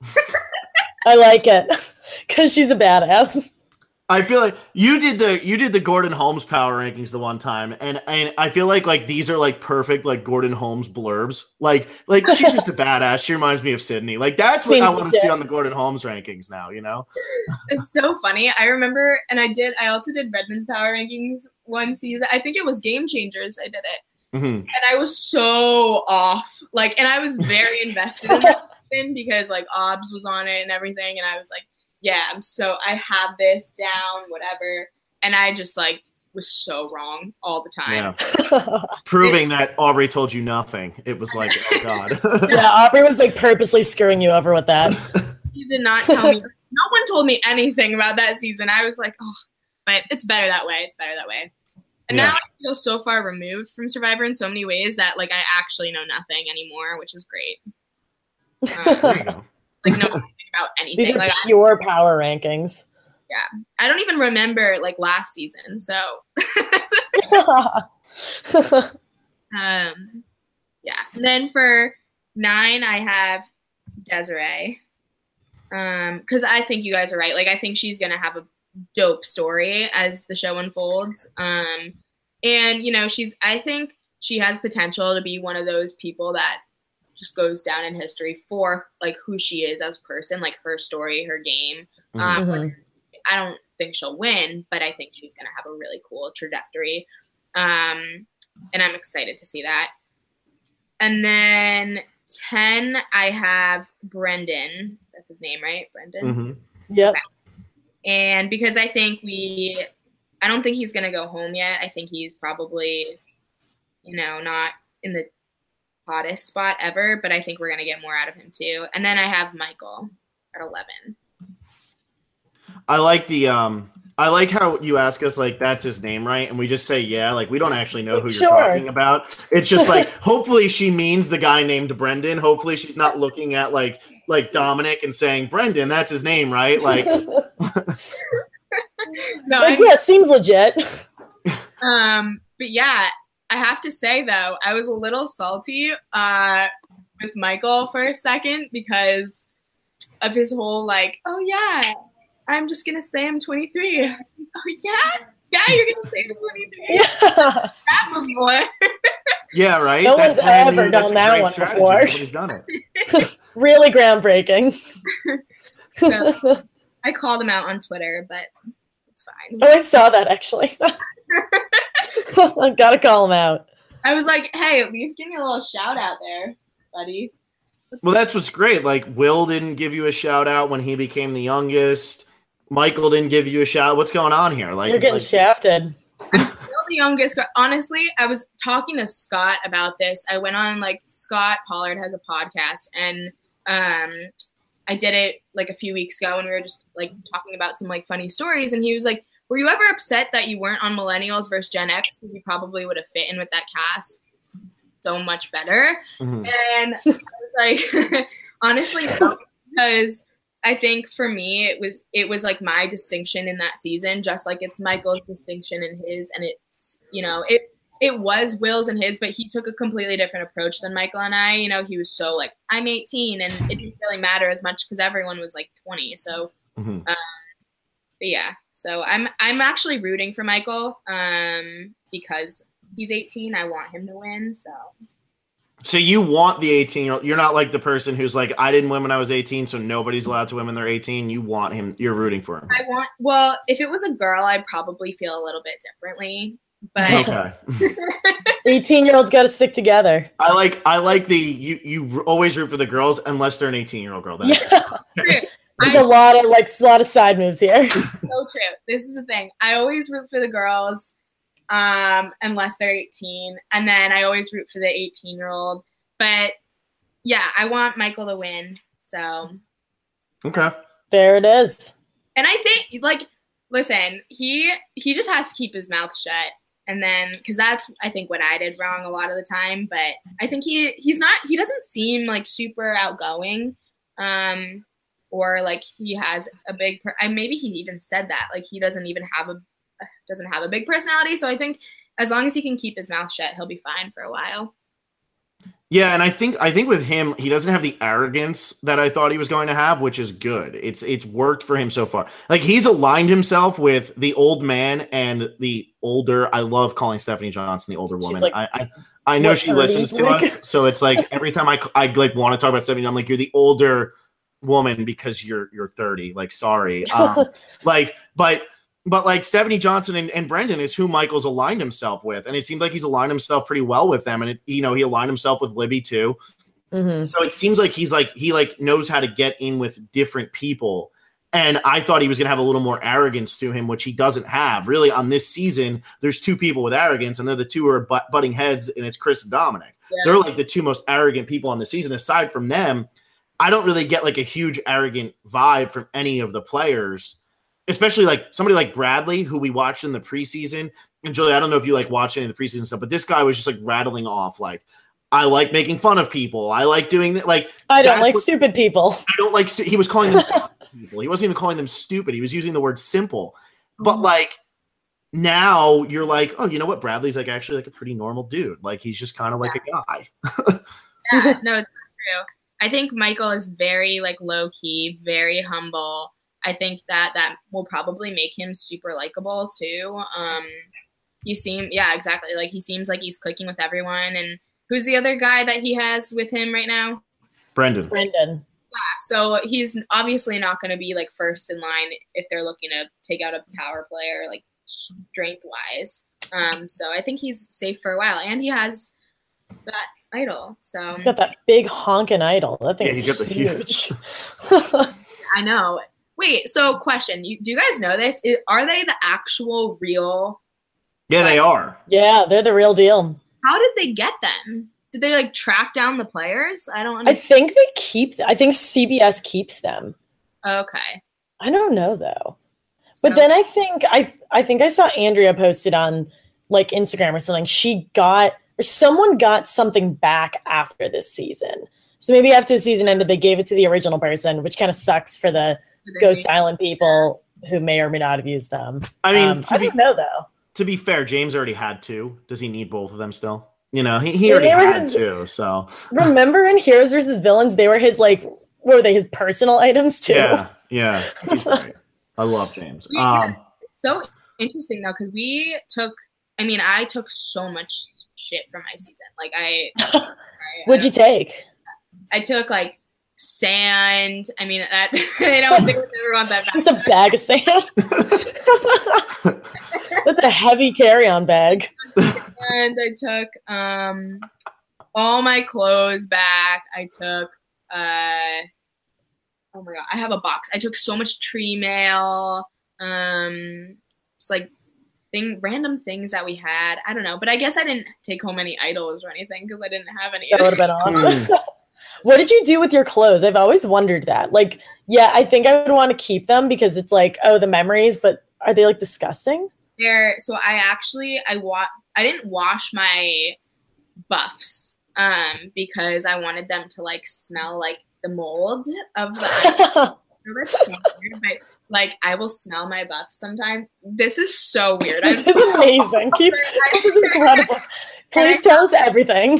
I like it because she's a badass. I feel like you did the you did the Gordon Holmes power rankings the one time, and and I feel like like these are like perfect like Gordon Holmes blurbs. Like like she's just a badass. She reminds me of Sydney. Like that's what Seems I want to legit. see on the Gordon Holmes rankings now. You know. It's so funny. I remember, and I did. I also did Redmond's power rankings one season. I think it was Game Changers. I did it, Mm-hmm. and I was so off. Like, and I was very invested in it because like Obs was on it and everything, and I was like, yeah, I'm so I have this down, whatever. And I just like was so wrong all the time. Yeah. Proving that Aubrey told you nothing. It was like, oh god. Yeah, Aubrey was like purposely screwing you over with that. You did not tell me. No one told me anything about that season. I was like, oh, but it's better that way. It's better that way. And Yeah. now I feel so far removed from Survivor in so many ways that like I actually know nothing anymore, which is great. Um, There you go. like no nothing about anything. These are Like pure power rankings. I don't even remember like last season. So um yeah. And then for nine I have Desiree. Um, because I think you guys are right. Like I think she's gonna have a dope story as the show unfolds. Um and you know, she's I think she has potential to be one of those people that just goes down in history for like who she is as a person, like her story, her game. Um, Mhm. I don't think she'll win, but I think she's going to have a really cool trajectory. Um, and I'm excited to see that. And then ten, I have Brendan. That's his name, right? Brendan. Mm-hmm. Yep. And because I think we, I don't think he's going to go home yet. I think he's probably, you know, not in the hottest spot ever, but I think we're going to get more out of him too. And then I have Michael at eleven. I like the um I like how you ask us like that's his name, right? And we just say yeah, like we don't actually know who you're Sure. talking about. It's just like hopefully she means the guy named Brendan. Hopefully she's not looking at like like Dominic and saying Brendan, that's his name, right? Like No, Like, I, yeah, seems legit. um, but yeah, I have to say though, I was a little salty uh, with Michael for a second because of his whole like, oh yeah, I'm just gonna say I'm twenty-three. I was like, oh yeah, yeah, you're gonna say I'm twenty-three. Yeah. That before. yeah, right? No That's one's brand ever new. That's done a that great one strategy. before. Nobody's done it. Really groundbreaking. So, Oh, I called him out on Twitter, but it's fine. I saw that actually. I gotta call him out. I was like, hey, at least give me a little shout out there, buddy. Well, that's what's great. Like Will didn't give you a shout out when he became the youngest. Michael didn't give you a shout. What's going on here? Like You're getting like, shafted. Still the youngest. Honestly, I was talking to Scott about this. I went on like Scott Pollard has a podcast, and um, I did it like a few weeks ago, and we were just like talking about some like funny stories. And he was like, "Were you ever upset that you weren't on Millennials versus Gen X because you probably would have fit in with that cast?" so much better. Mhm. And I was like, honestly, no, because I think for me, it was it was like my distinction in that season, just like it's Michael's distinction in his, and it's, you know, it it was Will's and his, but he took a completely different approach than Michael and I. You know, he was so like, I'm eighteen, and it didn't really matter as much because everyone was like twenty. So, Mhm. um, but yeah, so I'm I'm actually rooting for Michael um, because he's eighteen. I want him to win. So. So you want the eighteen-year-old. You're not like the person who's like, I didn't win when I was eighteen, so nobody's allowed to win when they're eighteen. You want him. You're rooting for him. I want. Well, if it was a girl, I'd probably feel a little bit differently. But Okay. eighteen-year-olds got to stick together. I like I like the you you always root for the girls unless they're an eighteen-year-old girl. That's Yeah. true. There's I- a lot of like a lot of side moves here. So true. This is the thing. I always root for the girls, um, unless they're eighteen, and then I always root for the eighteen-year-old. But yeah, I want Michael to win. So, okay. There it is. and I think like, listen, he he just has to keep his mouth shut, and then because that's I think what I did wrong a lot of the time. But I think he he's not he doesn't seem like super outgoing. Um, or like he has a big, per- and maybe he even said that, like he doesn't even have a, doesn't have a big personality. So I think as long as he can keep his mouth shut, he'll be fine for a while. Yeah, and I think I think with him, he doesn't have the arrogance that I thought he was going to have, which is good. It's it's worked for him so far. Like he's aligned himself with the old man and the older. I love calling Stephanie Johnson the older She's woman. like, I, I I know what, she listens to thirty? us, so it's like every time I I like want to talk about Stephanie, I'm like, you're the older woman because you're you're thirty. Like, sorry, um, like, but. But like Stephanie Johnson and, and Brendan is who Michael's aligned himself with. And it seems like he's aligned himself pretty well with them. And, it, you know, he aligned himself with Libby too. Mm-hmm. So it seems like he's like, he like knows how to get in with different people. And I thought he was going to have a little more arrogance to him, which he doesn't have. Really, on this season, there's two people with arrogance, and they're the two who are butt- butting heads, and it's Chris and Dominic. Yeah. They're like the two most arrogant people on the season. Aside from them, I don't really get like a huge arrogant vibe from any of the players. Especially like somebody like Bradley, who we watched in the preseason. And Julie, I don't know if you like watch any of the preseason stuff, but this guy was just like rattling off like, I like making fun of people. I like doing that. Like I don't like what, stupid people. I don't like. Stu- he was calling them stupid people. He wasn't even calling them stupid. He was using the word simple. But like now, you're like, oh, you know what? Bradley's like actually like a pretty normal dude. Like he's just kind of like yeah. a guy. Yeah, no, it's true. I think Michael is very like low key, very humble. I think that that will probably make him super likable too. Um, he seem, yeah, exactly. Like he seems like he's clicking with everyone. And who's the other guy that he has with him right now? Brendan. Brendan. Yeah, so he's obviously not going to be like first in line if they're looking to take out a power player, like strength wise. Um, so I think he's safe for a while, and he has that idol. So He's got that big honking idol. That Yeah, thing's he's got the huge. I know. Wait, so question: you, do you guys know this? I- Are they the actual real? Yeah, they are. Yeah, they're the real deal. How did they get them? Did they like track down the players? I don't I understand. think they keep. I think C B S keeps them. Okay. I don't know though. But So- then I think I I think I saw Andrea posted on like Instagram or something. She got or someone got something back after this season. So maybe after the season ended, they gave it to the original person, which kind of sucks for the Go Silent people who may or may not have used them. I mean, Um, to I be- don't know though. To be fair, James already had two. Does he need both of them still? You know, he, he Yeah, already they were had his- two. So Remember in Heroes versus Villains, they were his like, what were they? His personal items too. yeah, yeah. He's great. I love James. We- Um, So interesting though, because we took. I mean, I took so much shit from my season. Like I, I What'd you take? I took like sand. I mean, that I don't think we ever want that back. Just a bag of sand. That's a heavy carry-on bag. And I took um all my clothes back. I took uh oh my god, I have a box. I took so much tree mail. Um, just like thing random things that we had. I don't know, but I guess I didn't take home any idols or anything because I didn't have any. That would have been awesome. What did you do with your clothes? I've always wondered that. Like, yeah, I think I would want to keep them because it's like, oh, the memories, but are they like disgusting? There, so I actually I wa- I didn't wash my buffs um, because I wanted them to like smell like the mold of the that's so weird, but like I will smell my buff sometimes. This is so weird. This is amazing. Keep, this is incredible. Please tell us everything.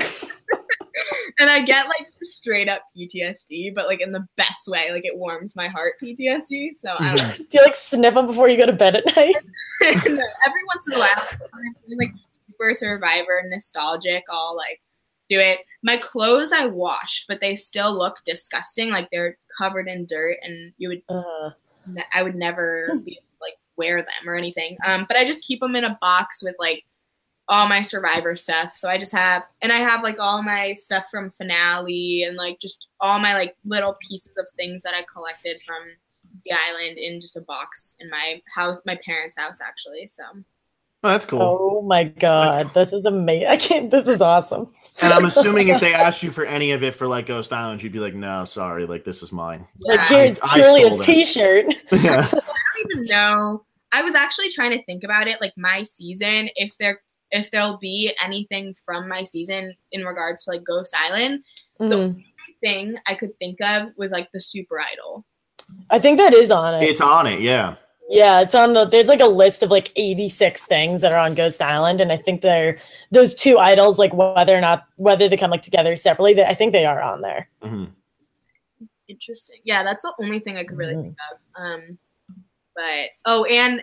And I get like straight up P T S D, but like in the best way. Like it warms my heart P T S D. So I don't do you like sniff them before you go to bed at night? No, every once in a while, I'm feeling like super Survivor nostalgic. I'll like do it. My clothes I washed, but they still look disgusting. Like they're covered in dirt, and you would, uh, I would never be able to, like wear them or anything. Um, but I just keep them in a box with like all my Survivor stuff. So I just have, and I have like all my stuff from Finale and like just all my like little pieces of things that I collected from the island in just a box in my house, my parents' house actually. So. Oh, that's cool. Oh my god, cool. This is amazing! I can't. This is awesome. And I'm assuming if they asked you for any of it for like Ghost Island, you'd be like, "No, sorry, like this is mine." Like here's I, Julia's I T-shirt. Yeah. I don't even know. I was actually trying to think about it, like my season, if there if there'll be anything from my season in regards to like Ghost Island. Mm-hmm. The only thing I could think of was like the Super Idol. I think that is on it. It's on it, yeah. Yeah, it's on the. There's like a list of like eighty-six things that are on Ghost Island, and I think they're those two idols, like whether or not whether they come like together separately. That I think they are on there. Mm-hmm. Interesting. Yeah, that's the only thing I could really mm-hmm. think of. Um, but oh, and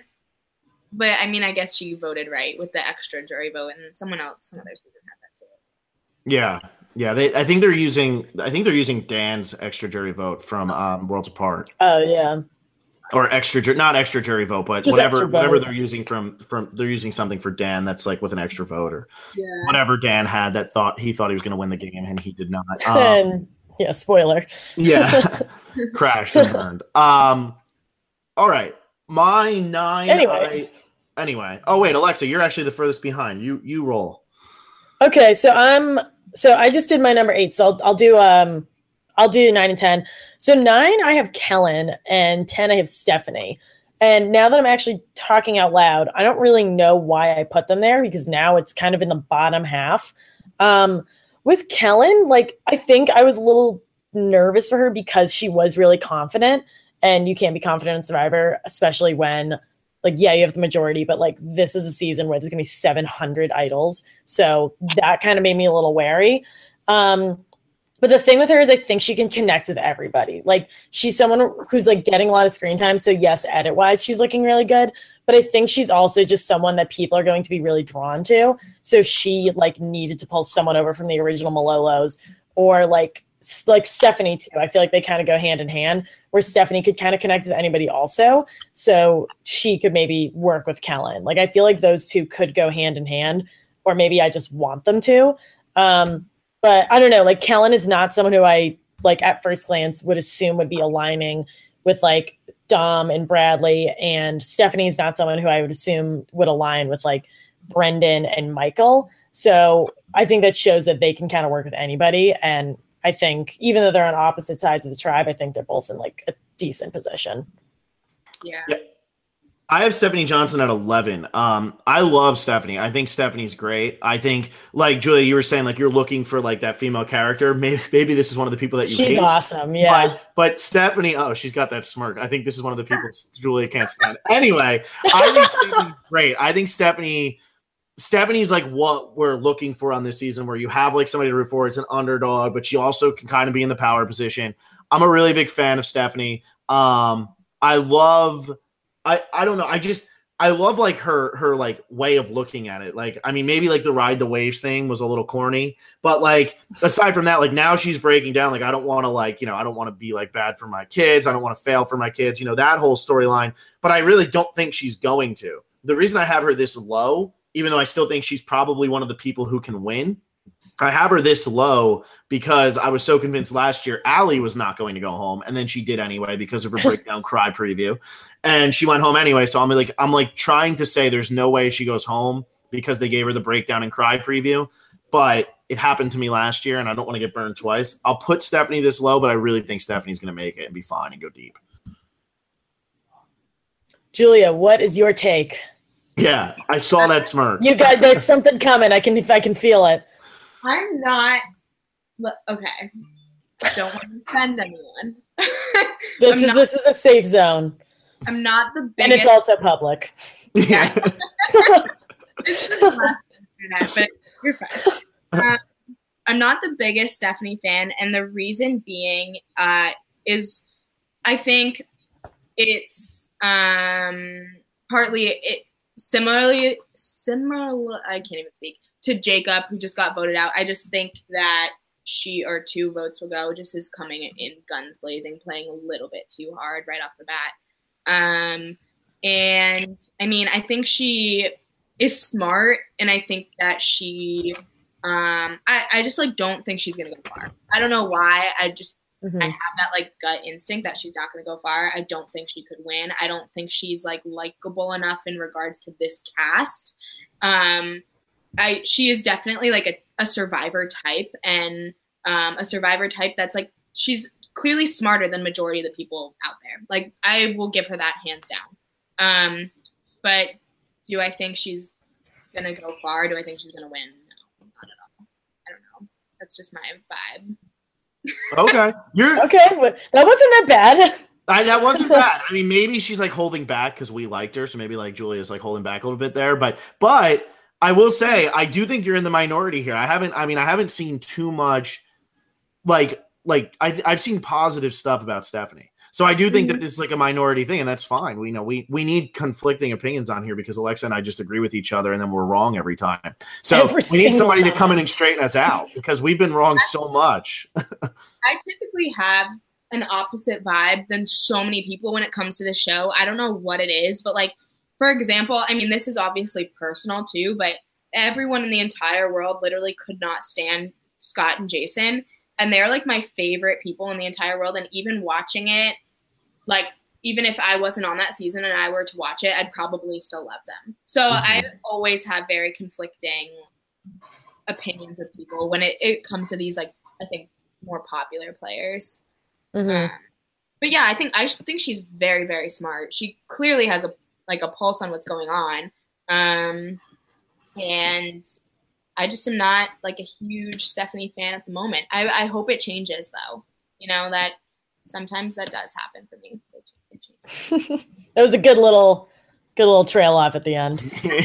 but I mean, I guess she voted right with the extra jury vote, and someone else, some other season had that too. Yeah, yeah. They, I think they're using. I think they're using Dan's extra jury vote from um, Worlds Apart. Oh yeah. Or extra, not extra jury vote, but Just whatever, whatever they're using from from they're using something for Dan that's like with an extra vote or yeah. whatever Dan had that thought he thought he was going to win the game and he did not. Um, and, yeah, spoiler. Yeah, crashed and burned. Um, all right, my nine. Anyways, I, anyway. Oh wait, Alexa, you're actually the furthest behind. You you roll. Okay, so I'm so I just did my number eight, so I'll I'll do um. I'll do nine and ten. So nine, I have Kellen, and ten, I have Stephanie. And now that I'm actually talking out loud, I don't really know why I put them there because now it's kind of in the bottom half. Um, with Kellen, like, I think I was a little nervous for her because she was really confident, and you can't be confident in Survivor, especially when, like, yeah, you have the majority, but, like, this is a season where there's going to be seven hundred idols. So that kind of made me a little wary. Um, But the thing with her is I think she can connect with everybody. Like she's someone who's like getting a lot of screen time. So yes, edit wise, she's looking really good. But I think she's also just someone that people are going to be really drawn to. So she like needed to pull someone over from the original Malolos or like, like Stephanie too. I feel like they kind of go hand in hand where Stephanie could kind of connect with anybody also. So she could maybe work with Kellen. Like I feel like those two could go hand in hand or maybe I just want them to. Um, But I don't know, like Kellen is not someone who I like at first glance would assume would be aligning with like Dom and Bradley, and Stephanie is not someone who I would assume would align with like Brendan and Michael. So I think that shows that they can kind of work with anybody. And I think even though they're on opposite sides of the tribe, I think they're both in like a decent position. Yeah. yeah. I have Stephanie Johnson at eleven. Um, I love Stephanie. I think Stephanie's great. I think, like Julia, you were saying, like you're looking for like that female character. Maybe, maybe this is one of the people that you She's hate. awesome, yeah. But, but Stephanie, oh, she's got that smirk. I think this is one of the people Julia can't stand. Anyway, I think Stephanie's great. I think Stephanie, Stephanie's like what we're looking for on this season, where you have like somebody to root for. It's an underdog, but she also can kind of be in the power position. I'm a really big fan of Stephanie. Um, I love. I, I don't know. I just I love like her her like way of looking at it. Like, I mean, maybe like the ride the waves thing was a little corny, but like aside from that, like now she's breaking down. Like, I don't want to like, you know, I don't want to be like bad for my kids. I don't want to fail for my kids, you know, that whole storyline. But I really don't think she's going to. The reason I have her this low, even though I still think she's probably one of the people who can win, I have her this low because I was so convinced last year Allie was not going to go home, and then she did anyway because of her breakdown cry preview, and she went home anyway. So I'm like, I'm like trying to say there's no way she goes home because they gave her the breakdown and cry preview, but it happened to me last year, and I don't want to get burned twice. I'll put Stephanie this low, but I really think Stephanie's going to make it and be fine and go deep. Julia, what is your take? Yeah, I saw that smirk. You got there's something coming. I can if I can feel it. I'm not Look, okay. Don't want to offend anyone. This I'm is not, this is a safe zone. I'm not the biggest. And it's also public. Yeah. It's just less internet, but you're fine. Uh, I'm not the biggest Stephanie fan, and the reason being uh, is I think it's um, partly it similarly similar. I can't even speak to Jacob, who just got voted out. I just think that she or two votes will go. Just is coming in guns blazing, playing a little bit too hard right off the bat. Um, and I mean, I think she is smart, and I think that she, um, I, I just like don't think she's gonna go far. I don't know why. I just Mm-hmm. I have that like gut instinct that she's not gonna go far. I don't think she could win. I don't think she's like likable enough in regards to this cast. Um, I she is definitely like a, a survivor type, and um, a survivor type that's like she's clearly smarter than majority of the people out there. Like I will give her that hands down. Um, but do I think she's gonna go far? Do I think she's gonna win? No, not at all. I don't know. That's just my vibe. Okay. You're Okay, but that wasn't that bad. I, that wasn't bad. I mean, maybe she's like holding back because we liked her, so maybe like Julia's like holding back a little bit there. But but I will say I do think you're in the minority here. I haven't. I mean, I haven't seen too much. Like like I I've seen positive stuff about Stephanie. So I do think Mm-hmm. that this is like a minority thing, and that's fine. We know we we need conflicting opinions on here because Alexa and I just agree with each other, and then we're wrong every time. So Every we need single somebody to time. come in and straighten us out because we've been wrong so much. I typically have an opposite vibe than so many people when it comes to the show. I don't know what it is, but like, for example, I mean, this is obviously personal too, but everyone in the entire world literally could not stand Scott and Jason. And they're like my favorite people in the entire world. And even watching it, like, even if I wasn't on that season and I were to watch it, I'd probably still love them. So Mhm. I always have very conflicting opinions of people when it, it comes to these, like, I think more popular players. Mm-hmm. Um, but yeah, I think I think she's very, very smart. She clearly has a like a pulse on what's going on. Um, and I just am not like a huge Stephanie fan at the moment. I, I hope it changes though. You know, that sometimes that does happen for me. It, it changes. That was a good little, good little trail off at the end.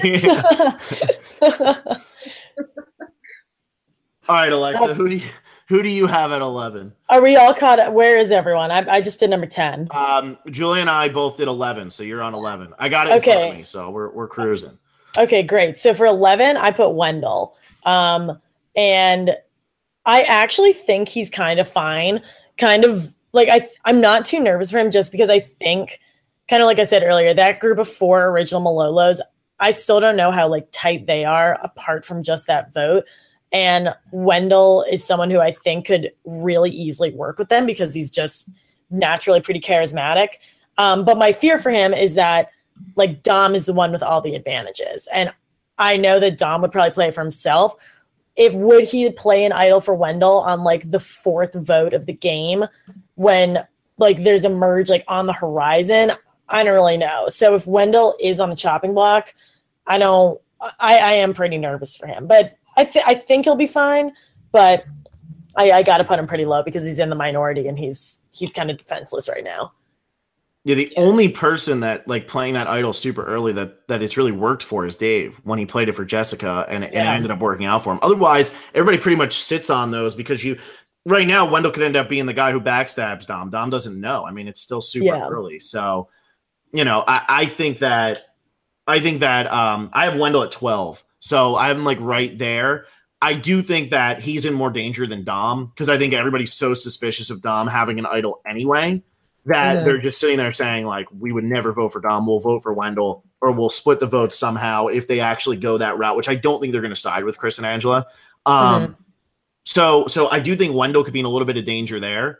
All right, Alexa, who do you, who do you have at eleven? Are we all caught up? Where is everyone? I, I just did number ten. Um, Julia and I both did eleven, so you're on eleven. I got it in front of Okay. me, so we're we're cruising. Okay, great. So for eleven, I put Wendell. Um, and I actually think he's kind of fine. Kind of like I I'm not too nervous for him just because I think, kind of like I said earlier, that group of four original Malolos, I still don't know how like tight they are apart from just that vote. And Wendell is someone who I think could really easily work with them because he's just naturally pretty charismatic. Um, but my fear for him is that like Dom is the one with all the advantages. And I know that Dom would probably play it for himself. If would he play an idol for Wendell on like the fourth vote of the game when like there's a merge like on the horizon? I don't really know. So if Wendell is on the chopping block, I don't, I, I am pretty nervous for him, but I, th- I think he'll be fine, but I, I got to put him pretty low because he's in the minority and he's he's kind of defenseless right now. Yeah, the only person that like playing that idol super early that that it's really worked for is Dave when he played it for Jessica and, and Yeah. it ended up working out for him. Otherwise, everybody pretty much sits on those because you right now Wendell could end up being the guy who backstabs Dom. Dom doesn't know. I mean, it's still super Yeah. early. So, you know, I, I think that I think that um I have Wendell at twelve. So I have him like right there. I do think that he's in more danger than Dom because I think everybody's so suspicious of Dom having an idol anyway that Mhm. they're just sitting there saying like, we would never vote for Dom. We'll vote for Wendell or we'll split the votes somehow if they actually go that route, which I don't think they're going to side with Chris and Angela. Um, Mhm. So, so I do think Wendell could be in a little bit of danger there.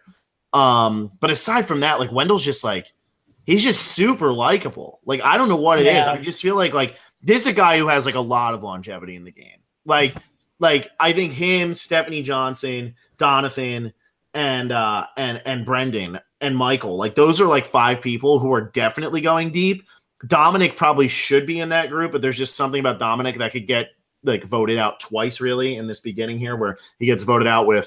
Um, but aside from that, like Wendell's just like, he's just super likable. Like, I don't know what it is. Yeah. I just feel like, like this is a guy who has like a lot of longevity in the game. Like, like I think him, Stephanie Johnson, Donathan, and uh and and Brendan and Michael, like those are like five people who are definitely going deep. Dominic probably should be in that group, but there's just something about Dominic that could get like voted out twice really in this beginning here, where he gets voted out with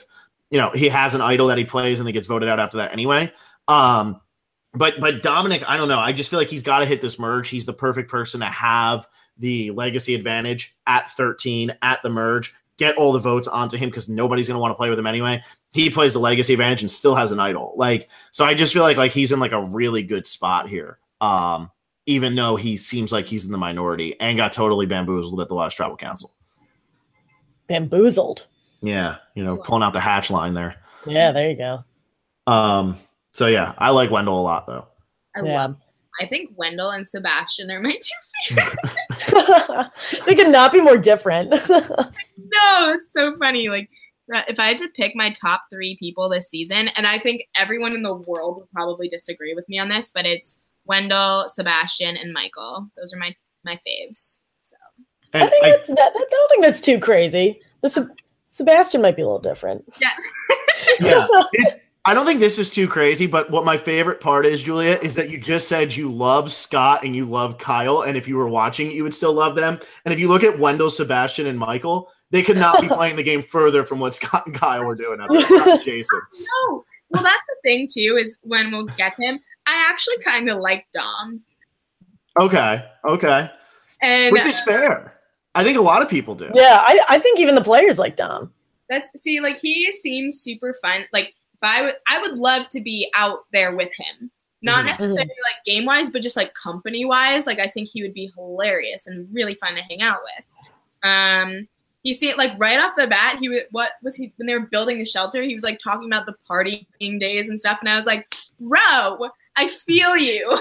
you know, he has an idol that he plays and then gets voted out after that anyway. Um, but but Dominic, I don't know. I just feel like he's got to hit this merge. He's the perfect person to have the legacy advantage at thirteen at the merge. Get all the votes onto him because nobody's going to want to play with him anyway. He plays the legacy advantage and still has an idol. Like, so I just feel like like he's in like a really good spot here. Um, even though he seems like he's in the minority and got totally bamboozled at the last tribal council. Bamboozled. Yeah, you know, pulling out the hatch line there. Yeah, there you go. Um, so yeah, I like Wendell a lot though. I Yeah. love. I think Wendell and Sebastian are my two favorites. They could not be more different. No, it's so funny. Like, if I had to pick my top three people this season, and I think everyone in the world would probably disagree with me on this, but it's Wendell, Sebastian, and Michael. Those are my my faves. So And I think I- that's that, I don't think that's too crazy. The Seb- Sebastian might be a little different. yeah, yeah, it's, I don't think this is too crazy, but what my favorite part is, Julia, is that you just said you love Scott and you love Kyle, and if you were watching, you would still love them. And if you look at Wendell, Sebastian, and Michael, they could not be playing the game further from what Scott and Kyle were doing. Out there. Scott, Jason. no. Well, that's the thing too. Is when we'll get to him, I actually kind of like Dom, Okay, okay, and which is fair. I think a lot of people do. Yeah, I, I think even the players like Dom. that's see, like he seems super fun. Like, if I would, I would love to be out there with him. Not Mhm. necessarily like game wise, but just like company wise. Like I think he would be hilarious and really fun to hang out with. Um, he seemed like right off the bat, he would, what was he when they were building the shelter? He was like talking about the partying days and stuff, and I was like, bro, I feel you.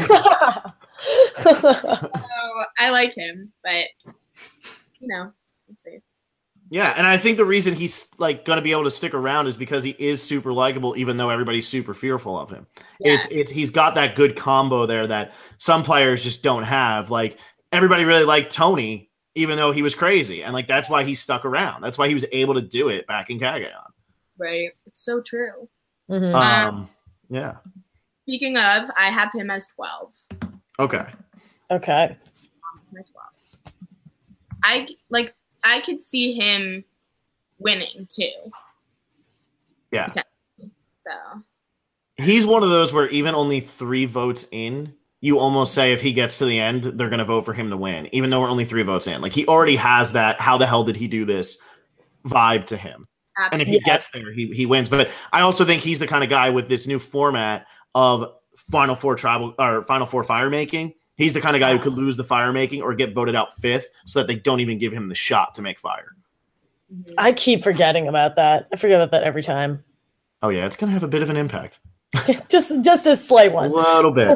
So I like him, but you know, we'll see. Yeah, and I think the reason he's like going to be able to stick around is because he is super likable, even though everybody's super fearful of him. Yeah. It's it's he's got that good combo there that some players just don't have. Like everybody really liked Tony, even though he was crazy, and like that's why he stuck around. That's why he was able to do it back in Kagayan. Right. It's so true. Mhm. Um, yeah. Speaking of, I have him as twelve. Okay. Okay. That's my twelve. I like. I could see him winning too. Yeah. So He's one of those where even only three votes in, you almost say if he gets to the end, they're going to vote for him to win, even though we're only three votes in. Like he already has that "how the hell did he do this" vibe to him. And if he Yeah. gets there, he, he wins. But I also think he's the kind of guy with this new format of Final Four tribal or Final Four fire making. He's the kind of guy who could lose the fire making or get voted out fifth so that they don't even give him the shot to make fire. mhm. I keep forgetting about that. I forget about that every time. Oh, yeah, it's going to have a bit of an impact. just just a slight A one. little bit.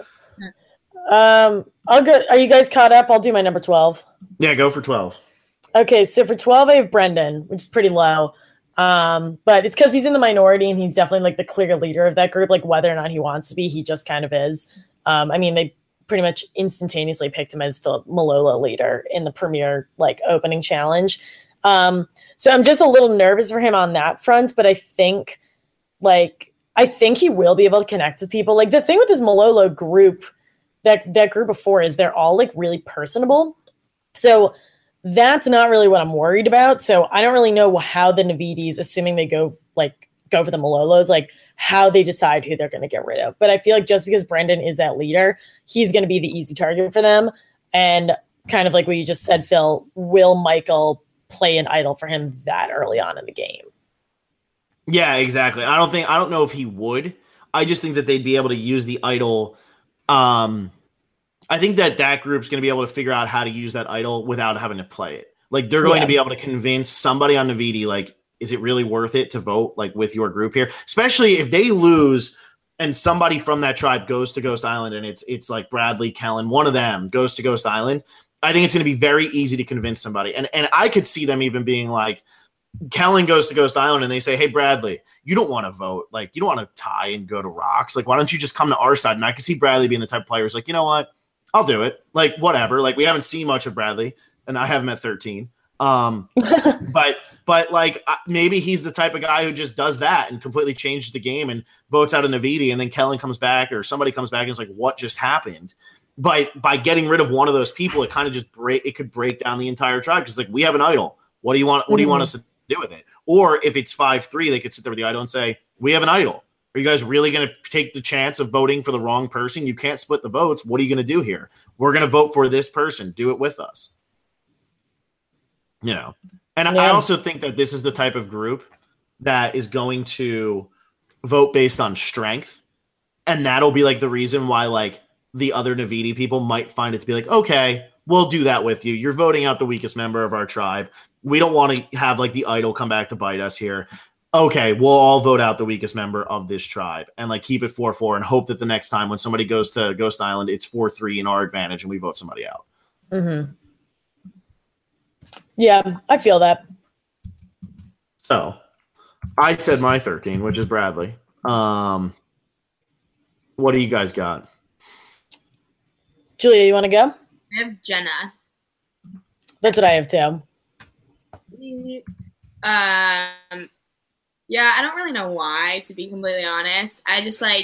um, I'll go. Are you guys caught up? I'll do my number twelve. Yeah, go for twelve. Okay, so for twelve, I have Brendan, which is pretty low. Um, but it's because he's in the minority and he's definitely like the clear leader of that group. Like whether or not he wants to be, he just kind of is. Um, I mean, they pretty much instantaneously picked him as the Malolo leader in the premier like opening challenge. Um, so I'm just a little nervous for him on that front, but I think like I think he will be able to connect with people. Like the thing with this Malolo group, that that group of four is they're all like really personable. So that's not really what I'm worried about. So I don't really know how the Navidis, assuming they go like go for the Malolos, like how they decide who they're going to get rid of. But I feel like just because Brendan is that leader, he's going to be the easy target for them. And kind of like what you just said, Phil, will Michael play an idol for him that early on in the game? Yeah, exactly. I don't think I don't know if he would. I just think that they'd be able to use the idol. Um, I think that that group's going to be able to figure out how to use that idol without having to play it. Like they're going Yeah. to be able to convince somebody on Navidi, like, is it really worth it to vote like with your group here? Especially if they lose and somebody from that tribe goes to Ghost Island and it's it's like Bradley, Kellen, one of them goes to Ghost Island. I think it's going to be very easy to convince somebody. And and I could see them even being like, Kellen goes to Ghost Island and they say, hey, Bradley, you don't want to vote. Like, you don't want to tie and go to Rocks. Like, why don't you just come to our side? And I could see Bradley being the type of player who's like, you know what? I'll do it. Like, whatever. Like, we haven't seen much of Bradley, and I have him at thirteen. Um, but, but like, uh, maybe he's the type of guy who just does that and completely changes the game and votes out a Navidi, and then Kellen comes back or somebody comes back and is like, what just happened? But by getting rid of one of those people, it kind of just break, it could break down the entire tribe. Cause like, we have an idol. What do you want? What do you want us to to do with it. Or if it's five three, they could sit there with the idol and say, we have an idol. Are you guys really going to take the chance of voting for the wrong person? You can't split the votes. What are you going to do here? We're going to vote for this person. Do it with us. You know, and yeah. I also think that this is the type of group that is going to vote based on strength. And that'll be like the reason why like the other Navidi people might find it to be like, okay, we'll do that with you. You're voting out the weakest member of our tribe. We don't want to have like the idol come back to bite us here. Okay, we'll all vote out the weakest member of this tribe and like keep it four four and hope that the next time when somebody goes to Ghost Island, it's four three in our advantage and we vote somebody out. Mm-hmm. Yeah, I feel that. So I said my thirteen, which is Bradley. Um, what do you guys got? Julia, you want to go? I have Jenna. That's what I have too. Um, yeah, I don't really know why, to be completely honest. I just like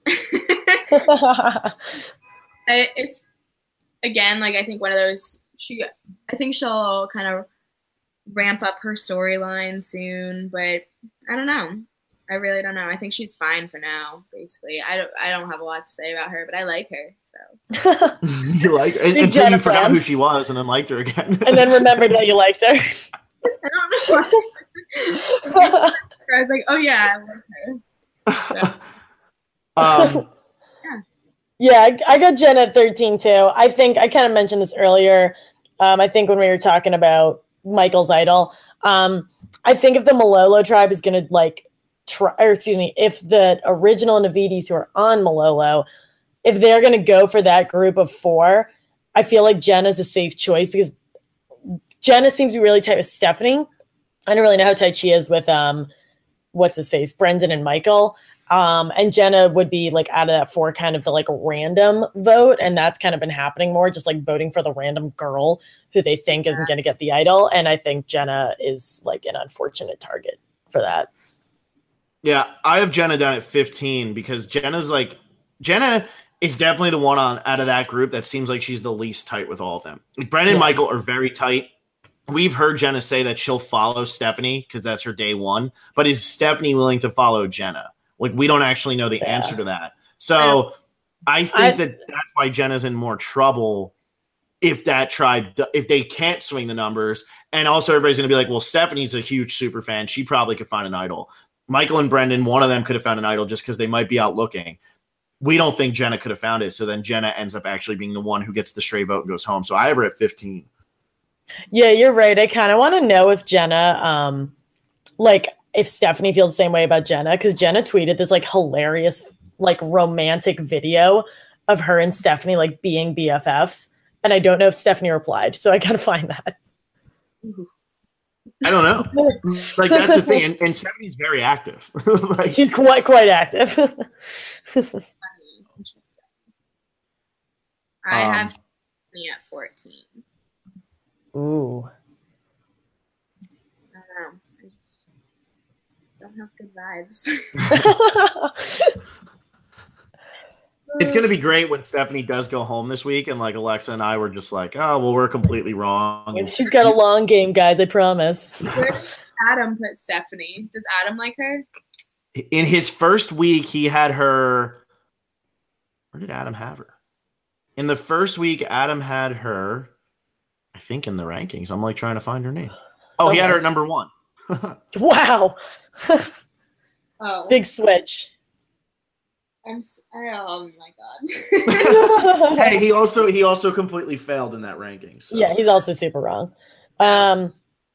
I, it's again like I think one of those. She, I think she'll kind of ramp up her storyline soon, but I don't know. I really don't know. I think she's fine for now. Basically, I don't. I don't have a lot to say about her, but I like her. So you like her? Until Jenna you forgot fan. Who she was, and then liked her again, and then remembered that you liked her. I don't know. I was like, oh yeah, I like her. So. Um, yeah, yeah I, I got Jen at thirteen too. I think I kind of mentioned this earlier. Um, I think when we were talking about Michael's idol, um, I think if the Malolo tribe is going to like. Try, or excuse me, if the original Navidis who are on Malolo, if they're going to go for that group of four, I feel like Jenna's a safe choice because Jenna seems to be really tight with Stephanie. I don't really know how tight she is with um, what's his face, Brendan and Michael. Um, and Jenna would be like out of that four kind of the like random vote, and that's kind of been happening more, just like voting for the random girl who they think isn't going to get the idol. And I think Jenna is like an unfortunate target for that. Yeah, I have Jenna down at fifteen because Jenna's like Jenna is definitely the one on out of that group that seems like she's the least tight with all of them. Like Brendan and Michael are very tight. We've heard Jenna say that she'll follow Stephanie because that's her day one. But is Stephanie willing to follow Jenna? Like we don't actually know the yeah. answer to that. So I think I, that that's why Jenna's in more trouble if that tribe if they can't swing the numbers. And also everybody's going to be like, well, Stephanie's a huge super fan. She probably could find an idol. Michael and Brendan, one of them could have found an idol just because they might be out looking. We don't think Jenna could have found it. So then Jenna ends up actually being the one who gets the stray vote and goes home. So I have her at fifteen. Yeah, you're right. I kind of want to know if Jenna, um, like if Stephanie feels the same way about Jenna, because Jenna tweeted this like hilarious, like romantic video of her and Stephanie like being B F Fs. And I don't know if Stephanie replied. So I got to find that. Mm-hmm. I don't know. Like that's the thing, and, and Stephanie's very active. Like, she's quite quite active. I um, have Stephanie at fourteen. Ooh. I don't know. I just don't have good vibes. It's going to be great when Stephanie does go home this week and like Alexa and I were just like, oh, well, we're completely wrong. She's got a long game, guys. I promise. Where does Adam put Stephanie? Does Adam like her? In his first week, he had her. Where did Adam have her? In the first week, Adam had her, I think, in the rankings. I'm like trying to find her name. Oh, he had her at number one. Wow. Oh. Big switch. I'm. I, oh my god. Hey, he also he also completely failed in that ranking. So. Yeah, he's also super wrong. Um,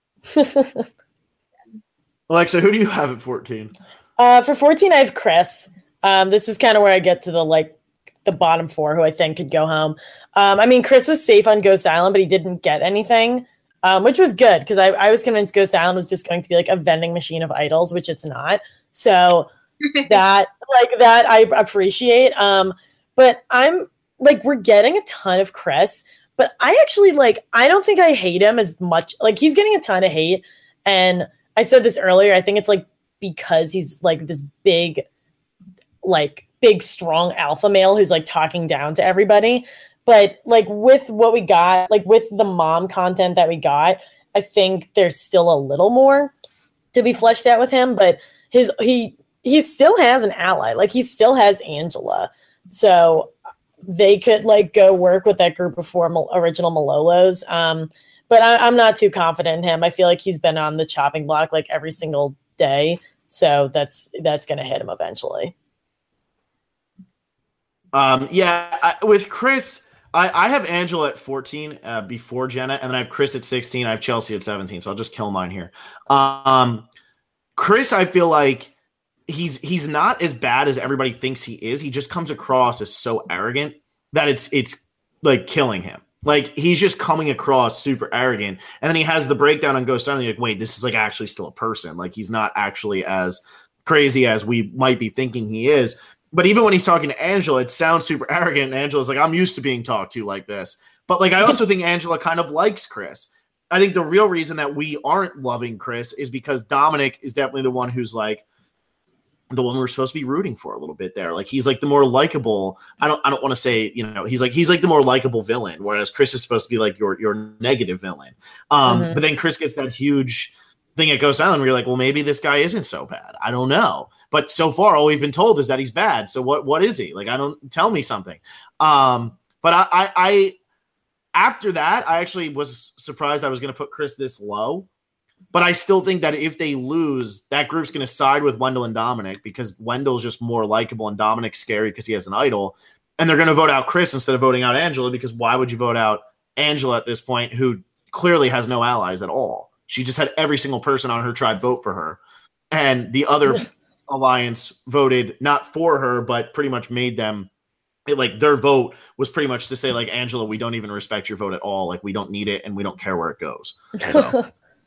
Alexa, who do you have at fourteen? Uh, for fourteen, I have Chris. Um, this is kind of where I get to the like the bottom four, who I think could go home. Um, I mean, Chris was safe on Ghost Island, but he didn't get anything, um, which was good because I, I was convinced Ghost Island was just going to be like a vending machine of idols, which it's not. So. that like that I appreciate. Um, but I'm like we're getting a ton of Chris, but I actually like I don't think I hate him as much. Like he's getting a ton of hate, and I said this earlier. I think it's like because he's like this big, like big strong alpha male who's like talking down to everybody. But like with what we got, like with the mom content that we got, I think there's still a little more to be fleshed out with him, but his he he still has an ally. Like he still has Angela. So they could like go work with that group of four Mal- original Malolos. Um, but I, I'm not too confident in him. I feel like he's been on the chopping block like every single day. So that's that's going to hit him eventually. Um, yeah, I, with Chris, I, I have Angela at fourteen uh, before Jenna, and then I have Chris at sixteen. I have Chelsea at seventeen, so I'll just kill mine here. Um, Chris, I feel like he's he's not as bad as everybody thinks he is. He just comes across as so arrogant that it's it's like killing him. Like he's just coming across super arrogant, and then he has the breakdown on Ghost Island. You're like, wait, this is like actually still a person. Like he's not actually as crazy as we might be thinking he is. But even when he's talking to Angela, it sounds super arrogant. And Angela's like, I'm used to being talked to like this. But like, I also think Angela kind of likes Chris. I think the real reason that we aren't loving Chris is because Dominic is definitely the one who's like the one we're supposed to be rooting for a little bit there. Like he's like the more likable. I don't I don't want to say, you know, he's like he's like the more likable villain, whereas Chris is supposed to be like your your negative villain. Um, mm-hmm. But then Chris gets that huge thing at Ghost Island where you're like, well, maybe this guy isn't so bad. I don't know. But so far, all we've been told is that he's bad. So what what is he? Like, I don't tell me something. Um, but I, I, I after that, I actually was surprised I was going to put Chris this low. But I still think that if they lose, that group's going to side with Wendell and Dominic because Wendell's just more likable and Dominic's scary because he has an idol. And they're going to vote out Chris instead of voting out Angela because why would you vote out Angela at this point who clearly has no allies at all? She just had every single person on her tribe vote for her. And the other alliance voted not for her, but pretty much made them it, like their vote was pretty much to say like, Angela, we don't even respect your vote at all. Like we don't need it and we don't care where it goes. So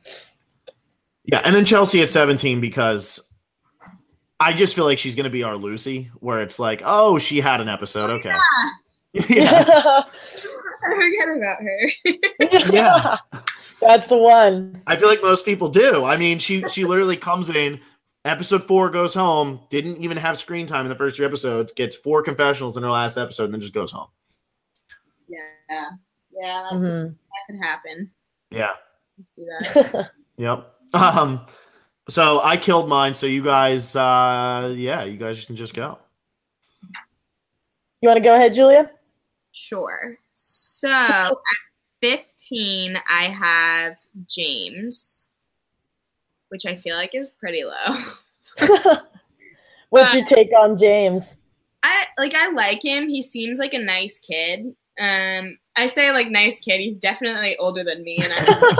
yeah. And then Chelsea at seventeen, because I just feel like she's going to be our Lucy where it's like, oh, she had an episode. Okay. Yeah. yeah. I forget about her. yeah. That's the one. I feel like most people do. I mean, she she literally comes in, episode four goes home, didn't even have screen time in the first three episodes, gets four confessionals in her last episode, and then just goes home. Yeah. Yeah, that, mm-hmm. could, that could happen. Yeah. See that. Yep. Um, so I killed mine, so you guys, uh, yeah, you guys can just go. You want to go ahead, Julia? Sure. So at fifteen, I have James, which I feel like is pretty low. What's your take on James? I like I like him. He seems like a nice kid. Um, I say like nice kid. He's definitely older than me, and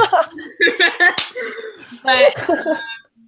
I. but um,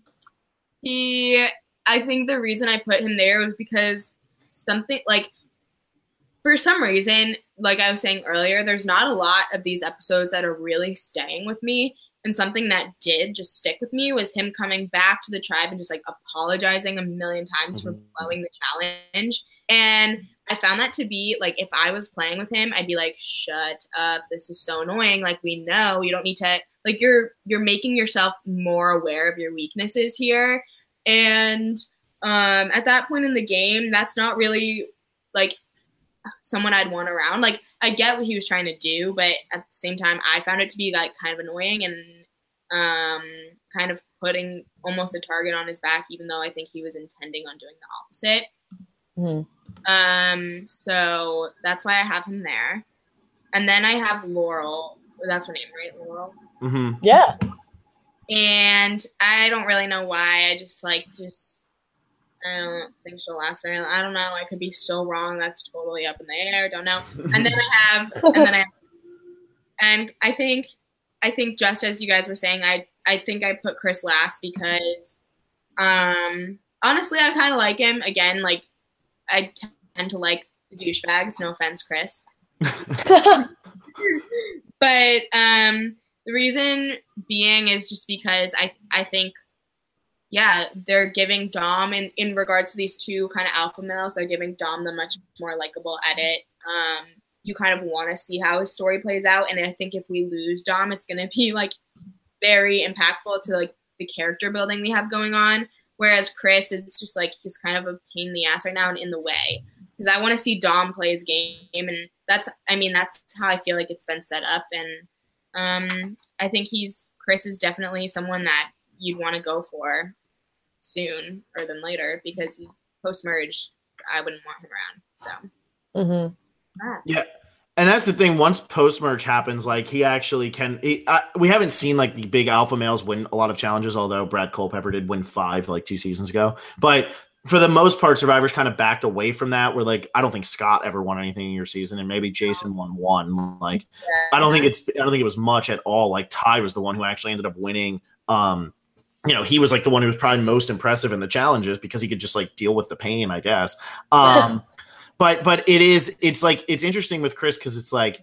he, I think the reason I put him there was because something like, for some reason, like I was saying earlier, there's not a lot of these episodes that are really staying with me. And something that did just stick with me was him coming back to the tribe and just like apologizing a million times mm-hmm. for blowing the challenge. And I found that to be like, if I was playing with him, I'd be like, shut up. This is so annoying. Like, we know you don't need to, like, you're, you're making yourself more aware of your weaknesses here. And um, at that point in the game, that's not really like someone I'd want around. Like, I get what he was trying to do, but at the same time, I found it to be like kind of annoying and um, kind of putting almost a target on his back, even though I think he was intending on doing the opposite. Mm-hmm. Um, so that's why I have him there. And then I have Laurel. That's her name, right? Laurel? Mm-hmm. Yeah. And I don't really know why. I just like, just, I don't think she'll last very long. I don't know. I could be so wrong. That's totally up in the air. Don't know. And then I have, and then I, and I think, I think just as you guys were saying, I, I think I put Chris last because, um, honestly, I kind of like him. Again, like I tend to like the douchebags. No offense, Chris. But um, the reason being is just because I, I think. Yeah, they're giving Dom, in, in regards to these two kind of alpha males, they're giving Dom the much more likable edit. Um, you kind of want to see how his story plays out. And I think if we lose Dom, it's going to be, like, very impactful to, like, the character building we have going on. Whereas Chris, it's just, like, he's kind of a pain in the ass right now and in the way. Because I want to see Dom play his game. And that's, I mean, that's how I feel like it's been set up. And um, I think he's Chris is definitely someone that you'd want to go for soon or than later because post merge, I wouldn't want him around. So, mm-hmm. ah. yeah. And that's the thing. Once post merge happens, like he actually can. He, uh, we haven't seen like the big alpha males win a lot of challenges, although Brad Culpepper did win five like two seasons ago. But for the most part, Survivor's kind of backed away from that. Where like I don't think Scott ever won anything in your season, and maybe Jason won one. Like I don't think it's I don't think it was much at all. Like Ty was the one who actually ended up winning. Um, you know, he was like the one who was probably most impressive in the challenges because he could just like deal with the pain, I guess. Um, but but it is it's like it's interesting with Chris because it's like.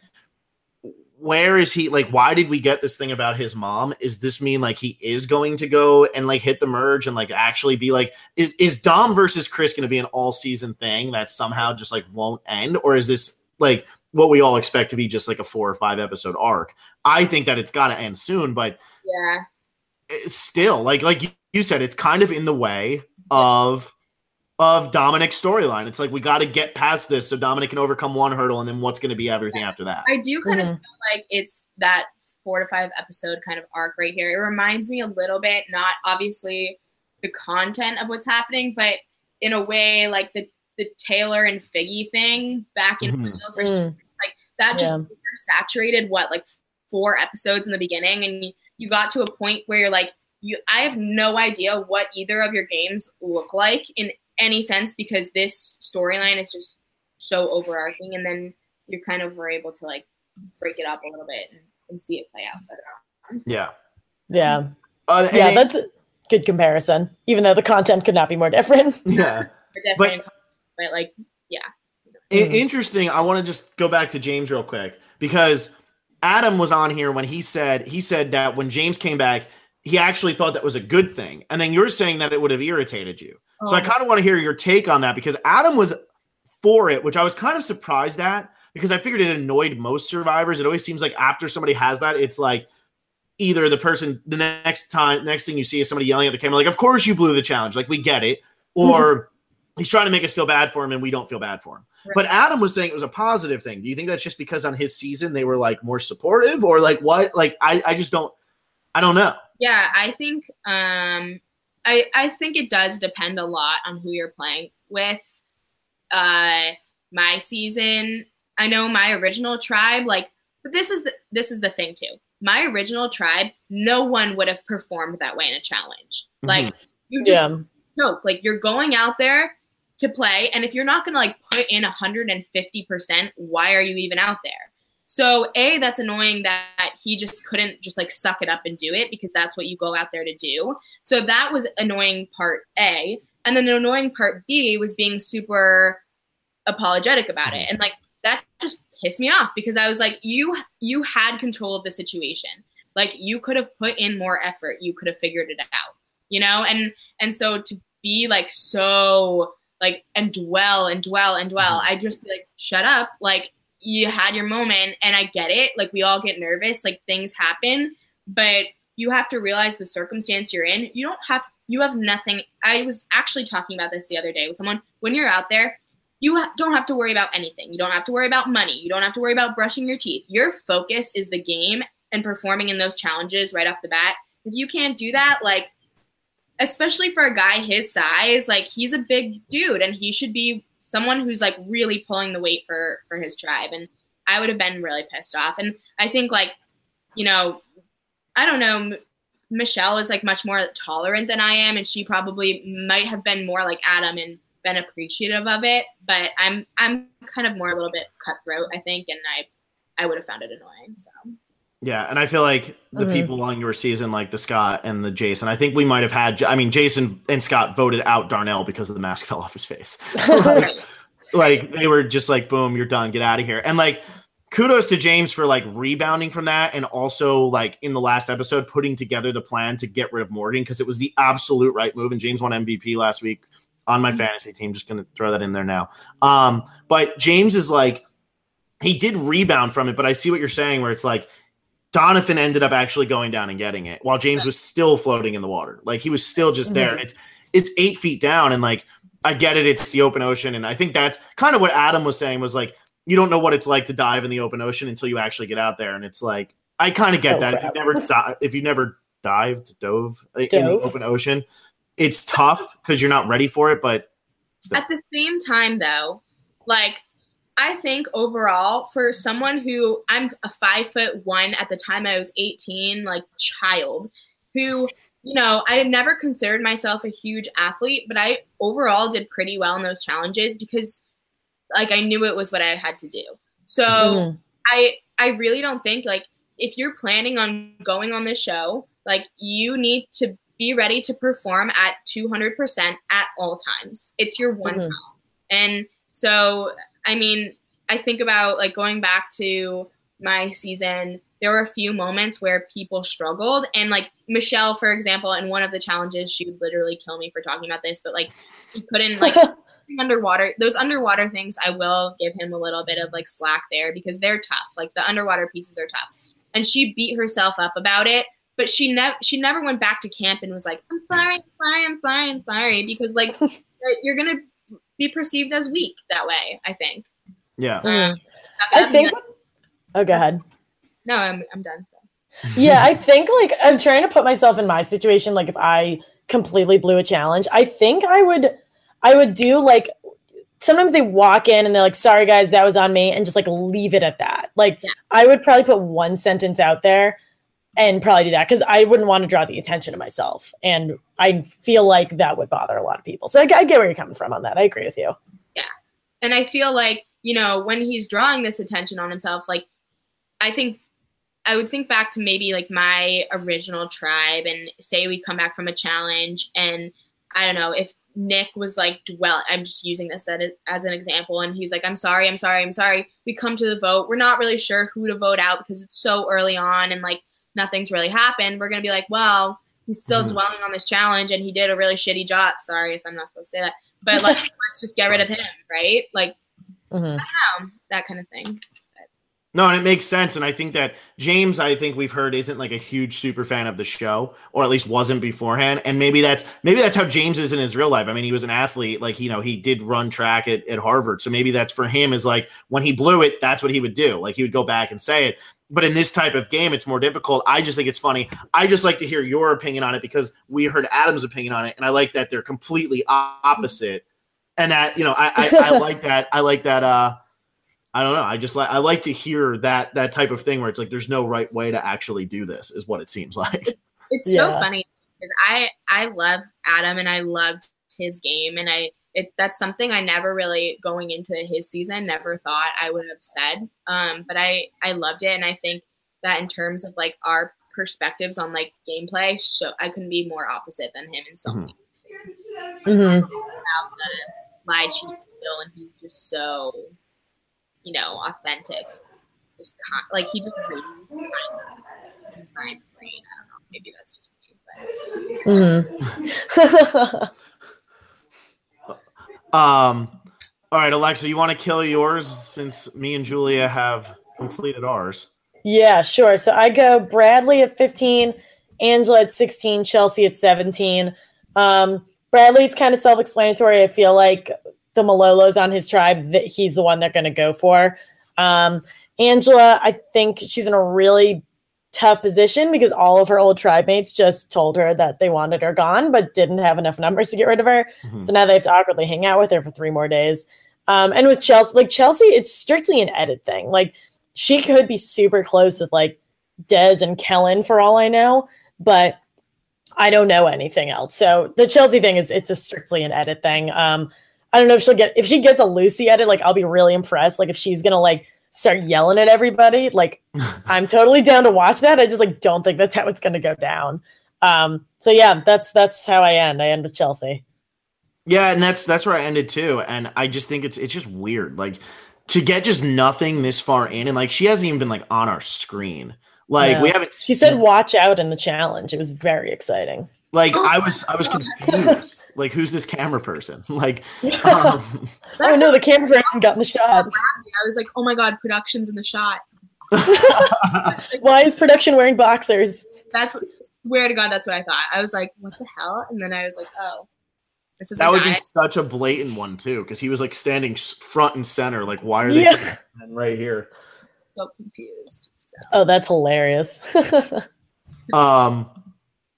Where is he? Like, why did we get this thing about his mom? Is this mean like he is going to go and like hit the merge and like actually be like, is, is Dom versus Chris going to be an all season thing that somehow just like won't end? Or is this like what we all expect to be just like a four or five episode arc? I think that it's got to end soon, but yeah, it's still like, like you said, it's kind of in the way of, of Dominic's storyline. It's like, we got to get past this so Dominic can overcome one hurdle and then what's going to be everything yeah. after that. I do kind mm-hmm. of feel like it's that four to five episode kind of arc right here. It reminds me a little bit, not obviously the content of what's happening, but in a way like the, the Taylor and Figgy thing back in mm-hmm. those mm. like that just yeah. saturated what, like four episodes in the beginning. And you, you got to a point where you're like, you, I have no idea what either of your games look like in any sense because this storyline is just so overarching, and then you kind of were able to like break it up a little bit and, and see it play out further on. Yeah, yeah, uh, yeah. it, that's a good comparison. Even though the content could not be more different. Yeah, but, but like, yeah. It, interesting. I want to just go back to James real quick because Adam was on here when he said he said that when James came back, he actually thought that was a good thing, and then you're saying that it would have irritated you. So I kind of want to hear your take on that because Adam was for it, which I was kind of surprised at because I figured it annoyed most survivors. It always seems like after somebody has that, it's like either the person, the next time, next thing you see is somebody yelling at the camera, like, of course you blew the challenge. Like, we get it. Or he's trying to make us feel bad for him and we don't feel bad for him. Right. But Adam was saying it was a positive thing. Do you think that's just because on his season they were like more supportive or like what? Like, I, I just don't, I don't know. Yeah, I think, um, I, I think it does depend a lot on who you're playing with. Uh, my season, I know my original tribe, like, but this is the this is the thing too. My original tribe, no one would have performed that way in a challenge. Mm-hmm. Like, you just yeah. joke, like you're going out there to play, and if you're not gonna like put in one hundred fifty percent, why are you even out there? So A, that's annoying that he just couldn't just like suck it up and do it because that's what you go out there to do. So that was annoying part A. And then the annoying part B was being super apologetic about it. And like, that just pissed me off because I was like, you, you had control of the situation. Like you could have put in more effort. You could have figured it out, you know? And, and so to be like, so like, and dwell and dwell and dwell, I just be like, shut up. Like, you had your moment and I get it. Like we all get nervous, like things happen, but you have to realize the circumstance you're in. You don't have, you have nothing. I was actually talking about this the other day with someone. When you're out there, you ha- don't have to worry about anything. You don't have to worry about money. You don't have to worry about brushing your teeth. Your focus is the game and performing in those challenges right off the bat. If you can't do that, like, especially for a guy his size, like he's a big dude and he should be someone who's like really pulling the weight for, for his tribe. And I would have been really pissed off. And I think like, you know, I don't know, M- Michelle is like much more tolerant than I am. And she probably might have been more like Adam and been appreciative of it. But I'm, I'm kind of more a little bit cutthroat, I think. And I, I would have found it annoying. So. Yeah, and I feel like the mm-hmm. people on your season, like the Scott and the Jason, I think we might have had, I mean, Jason and Scott voted out Darnell because the mask fell off his face. like, like, they were just like, boom, you're done, get out of here. And like, kudos to James for like rebounding from that and also like in the last episode putting together the plan to get rid of Morgan because it was the absolute right move. And James won M V P last week on my mm-hmm. fantasy team. Just going to throw that in there now. Um, but James is like, he did rebound from it, but I see what you're saying where it's like, Donathan ended up actually going down and getting it while James was still floating in the water. Like he was still just there. Mm-hmm. And it's, it's eight feet down. And like, I get it. It's the open ocean. And I think that's kind of what Adam was saying was like, you don't know what it's like to dive in the open ocean until you actually get out there. And it's like, I kind of get oh, that. crap. If you never di- if you never dived, dove, dove in the open ocean. It's tough because you're not ready for it, but still. At the same time, though, like I think overall for someone who I'm a five foot one at the time I was eighteen, like child, who you know I had never considered myself a huge athlete, but I overall did pretty well in those challenges because like I knew it was what I had to do. So mm-hmm. I I really don't think like if you're planning on going on this show, like you need to be ready to perform at two hundred percent at all times. It's your one mm-hmm. time. And so, I mean, I think about like going back to my season, there were a few moments where people struggled. And like Michelle, for example, in one of the challenges, she would literally kill me for talking about this, but like he couldn't like underwater, those underwater things, I will give him a little bit of like slack there because they're tough. Like the underwater pieces are tough. And she beat herself up about it. But she never she never went back to camp and was like, I'm sorry, I'm sorry, I'm sorry, I'm sorry. Because, like, you're going to be perceived as weak that way, I think. Yeah. Mm. I think – oh, go ahead. No, I'm I'm done. Yeah, I think, like, I'm trying to put myself in my situation. Like, if I completely blew a challenge, I think I would I would do, like – sometimes they walk in and they're like, sorry, guys, that was on me, and just, like, leave it at that. Like, yeah. I would probably put one sentence out there. And probably do that because I wouldn't want to draw the attention to myself. And I feel like that would bother a lot of people. So I, I get where you're coming from on that. I agree with you. Yeah. And I feel like, you know, when he's drawing this attention on himself, like, I think I would think back to maybe like my original tribe and say we come back from a challenge. And I don't know if Nick was like, well, I'm just using this as an example. And he's like, I'm sorry, I'm sorry, I'm sorry. We come to the vote. We're not really sure who to vote out because it's so early on. And like, nothing's really happened. We're going to be like, well, he's still mm-hmm. dwelling on this challenge and he did a really shitty job. Sorry if I'm not supposed to say that, but like, let's just get rid of him. Right. Like, mm-hmm. I don't know, that kind of thing. No, and it makes sense. And I think that James, I think we've heard, isn't like a huge super fan of the show, or at least wasn't beforehand. And maybe that's maybe that's how James is in his real life. I mean, he was an athlete, like, you know, he did run track at, at Harvard. So maybe that's for him is like when he blew it, that's what he would do. Like he would go back and say it. But in this type of game, it's more difficult. I just think it's funny. I just like to hear your opinion on it because we heard Adam's opinion on it. And I like that they're completely opposite. And that, you know, I, I, I like that. I like that. Uh, I don't know. I just like, I like to hear that, that type of thing where it's like, there's no right way to actually do this is what it seems like. It's, it's yeah. so funny because I, I love Adam and I loved his game. And I, it, that's something I never really going into his season, never thought I would have said. Um, but I, I loved it. And I think that in terms of like our perspectives on like gameplay, so I couldn't be more opposite than him in so mm-hmm. many ways. Mm-hmm. About the live sheet still, and he's just so, you know, authentic. Just con- like he just really finds brain. I don't know. Maybe that's just me. But. Mm-hmm. Um, all right, Alexa, you want to kill yours since me and Julia have completed ours? Yeah, sure. So I go Bradley at fifteen, Angela at sixteen, Chelsea at seventeen. Um, Bradley, it's kind of self-explanatory. I feel like the Malolos on his tribe, that he's the one they're going to go for. Um, Angela, I think she's in a really tough position because all of her old tribe mates just told her that they wanted her gone, but didn't have enough numbers to get rid of her. Mm-hmm. So now they have to awkwardly hang out with her for three more days. Um, and with Chelsea, like Chelsea, it's strictly an edit thing. Like she could be super close with like Des and Kellen for all I know, but I don't know anything else. So the Chelsea thing is it's a strictly an edit thing. Um, I don't know if she'll get, if she gets a Lucy edit, like I'll be really impressed. Like if she's going to like start yelling at everybody, like I'm totally down to watch that. I just like don't think that's how it's going to go down. Um, so yeah, that's that's how I end. I end with Chelsea. Yeah, and that's that's where I ended too. And I just think it's it's just weird, like to get just nothing this far in, and like she hasn't even been like on our screen. Like yeah. we haven't. She seen... said, "Watch out" in the challenge. It was very exciting. Like I was, I was confused. Like, who's this camera person? Like, um, oh no, the camera person got in the shot. I was like, oh my god, production's in the shot. Why is production wearing boxers? That's swear to God, that's what I thought. I was like, what the hell? And then I was like, oh, this is that would guy. be such a blatant one too, because he was like standing front and center. Like, why are they yeah. right here? So confused. So. Oh, that's hilarious. um.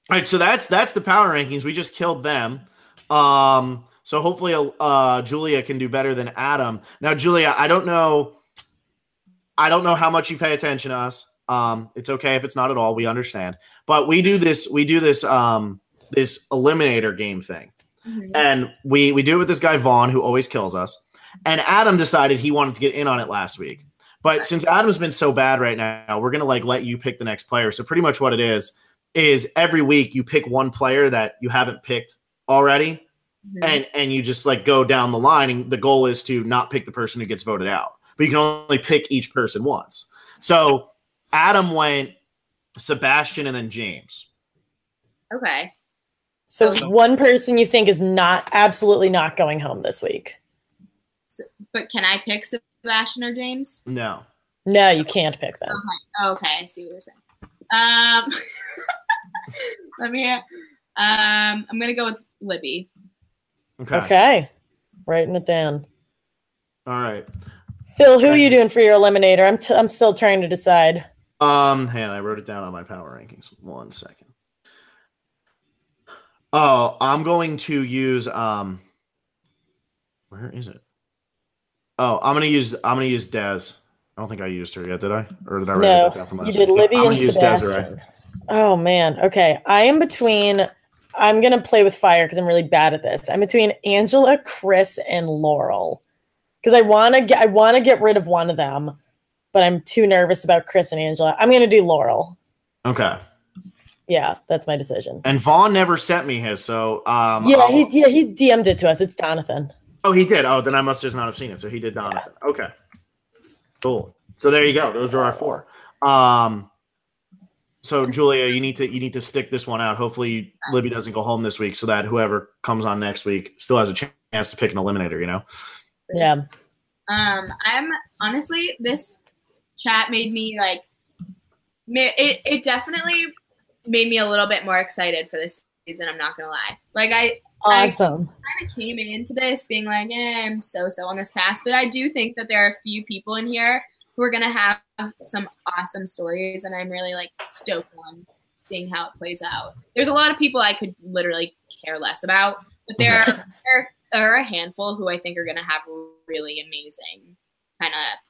right, so that's that's the power rankings. We just killed them. Um, so hopefully, uh, Julia can do better than Adam. Now, Julia, I don't know, I don't know how much you pay attention to us. Um, it's okay if it's not at all. We understand, but we do this. We do this. Um, this eliminator game thing, mm-hmm. and we we do it with this guy Vaughn, who always kills us. And Adam decided he wanted to get in on it last week. But since Adam's been so bad right now, we're going to like let you pick the next player. So pretty much what it is, is every week you pick one player that you haven't picked already. Mm-hmm. And, and you just like go down the line. And the goal is to not pick the person who gets voted out. But you can only pick each person once. So Adam went Sebastian and then James. Okay. So, so one person you think is not absolutely not going home this week. So, but can I pick Sebastian or James? No. No, you can't pick them. Okay. Okay, I see what you're saying. Um, let me. Um, I'm gonna go with Libby. Okay. Okay. Writing it down. All right. Phil, who are you doing for your eliminator? I'm t- I'm still trying to decide. Um, and I wrote it down on my power rankings. One second. Oh, I'm going to use um. Where is it? Oh, I'm gonna use I'm gonna use Des. I don't think I used her yet, did I? Or did I write no, that down from last you did week? Libby I'm and use Sebastian. Desiree. Oh man. Okay, I am between. I'm gonna play with fire because I'm really bad at this. I'm between Angela, Chris, and Laurel because I want to get I want to get rid of one of them, but I'm too nervous about Chris and Angela. I'm gonna do Laurel. Okay. Yeah, that's my decision. And Vaughn never sent me his, so um. Yeah, I'll... he yeah he D M'd it to us. It's Donathan. Oh, he did. Oh, then I must just not have seen it. So he did Donathan. Yeah. Okay. Cool. So there you go. Those are our four. Um. So Julia, you need to you need to stick this one out. Hopefully Libby doesn't go home this week, so that whoever comes on next week still has a chance to pick an eliminator. You know. Yeah. Um. I'm honestly this chat made me like. It it definitely made me a little bit more excited for this season. I'm not gonna lie. Like I. Awesome. I kind of came into this being like, eh, I'm so-so on this cast, but I do think that there are a few people in here who are going to have some awesome stories, and I'm really, like, stoked on seeing how it plays out. There's a lot of people I could literally care less about, but there are, there are a handful who I think are going to have really amazing kind of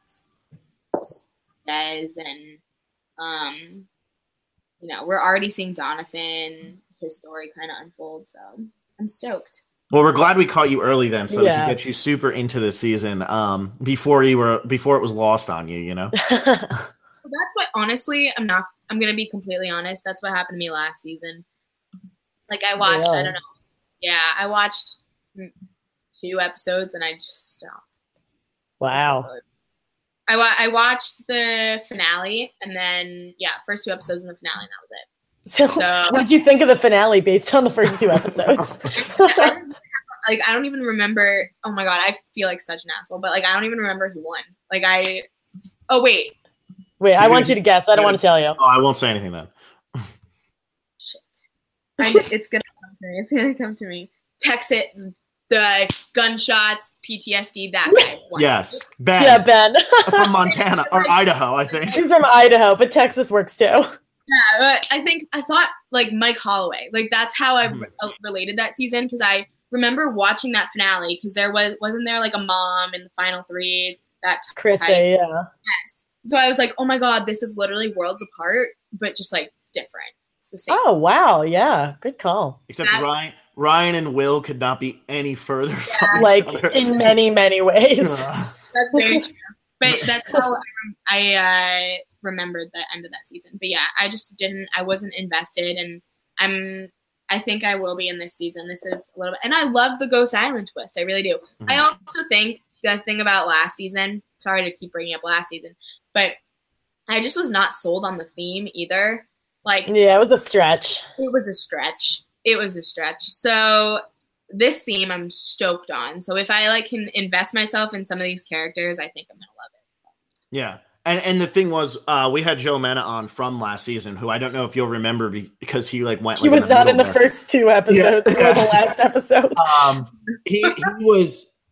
plots. Des and, um, you know, we're already seeing Donathan, his story kind of unfold, so I'm stoked. Well, we're glad we caught you early then, so yeah. we could get you super into this season um, before you were before it was lost on you. You know. Well, that's what honestly, I'm not. I'm gonna be completely honest. That's what happened to me last season. Like I watched, really? I don't know. Yeah, I watched two episodes and I just stopped. Wow. I wa- I watched the finale and then yeah, first two episodes in the finale, and that was it. So, so what did you think of the finale based on the first two episodes? I like, I don't even remember. Oh my God, I feel like such an asshole, but like, I don't even remember who won. Like, I, oh, wait. Wait, I want you to guess. I don't want to tell you. Oh, I won't say anything then. Shit. I, it's going to come to me. It's going to come to me. Text it, the gunshots, P T S D, that guy won. Yes. Ben. Yeah, Ben. From Montana or Idaho, I think. He's from Idaho, but Texas works too. Yeah, but I think I thought like Mike Holloway, like that's how I re- related that season because I remember watching that finale because there was wasn't there like a mom in the final three that Chrissy, yeah. Yes. So I was like, oh my God, this is literally worlds apart, but just like different. It's the same. Oh wow, yeah, good call. Except that's- Ryan, Ryan and Will could not be any further yeah. from like each other. in many many ways. That's very true. But that's how I uh, remembered the end of that season. But yeah, I just didn't. I wasn't invested, and I'm. I think I will be in this season. This is a little bit, and I love the Ghost Island twist. I really do. Mm-hmm. I also think the thing about last season. Sorry to keep bringing up last season, but I just was not sold on the theme either. Like, yeah, it was a stretch. It was a stretch. It was a stretch. So. This theme I'm stoked on. So if I like can invest myself in some of these characters, I think I'm gonna love it. Yeah. And and the thing was, uh, we had Joe Mena on from last season, who I don't know if you'll remember be, because he like went. He like, was in not in the there. first two episodes yeah. or the last episode. Um, he he was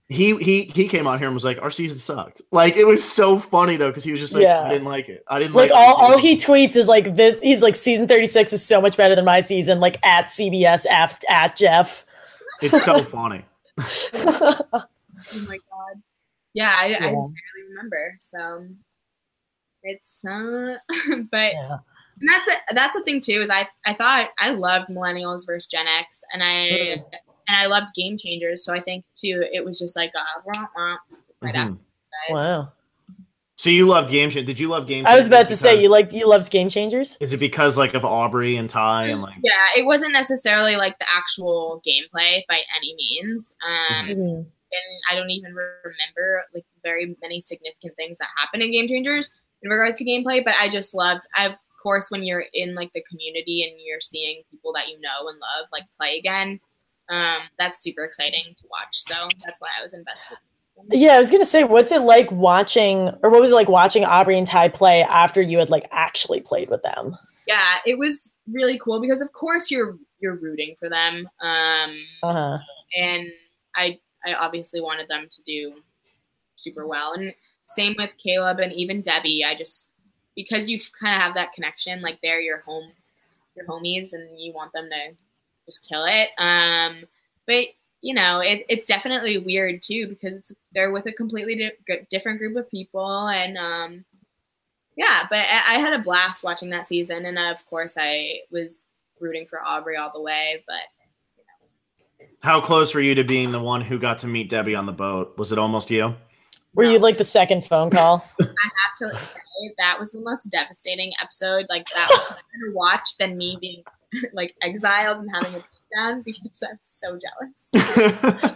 he he he came on here and was like, our season sucked. Like, it was so funny though, because he was just like, Yeah. I didn't like it. I didn't Like like all, our all season." he tweets is like this. He's like season thirty-six is so much better than my season. Like at C B S at, at Jeff. It's so funny. Oh my god. Yeah, I, Yeah. I barely remember. So it's not, but Yeah. and that's a, that's the thing too. Is I I thought I loved Millennials versus Gen X, and I Mm. and I loved Game Changers. So I think too it was just like uh, wah, wah, right Mhm. after guys. Wow. So you loved Game Changers. Did you love Game I was Changers about to say because- you like you loved Game Changers. Is it because like of Aubrey and Ty and like? Yeah, it wasn't necessarily like the actual gameplay by any means. Um, Mhm. and I don't even remember like very many significant things that happen in Game Changers in regards to gameplay. But I just love, I, of course, when you're in like the community and you're seeing people that you know and love like play again, um, that's super exciting to watch. So that's why I was invested. Yeah, I was gonna say, what's it like watching, or what was it like watching Aubrey and Ty play after you had like actually played with them? Yeah, it was really cool because of course you're you're rooting for them, um, Uh-huh. and I I obviously wanted them to do super well, and same with Caleb and even Debbie. I just because you kind of have that connection, like they're your home, your homies, and you want them to just kill it. Um, but you know, it, it's definitely weird too because it's they're with a completely di- different group of people, and um, yeah. But I, I had a blast watching that season, and of course, I was rooting for Aubrey all the way. But How close were you to being the one who got to meet Debbie on the boat? Was it almost you? Were no, you like the second phone call? I have to say that was the most devastating episode. Like that was better to watch than me being like exiled and having a breakdown because I'm so jealous.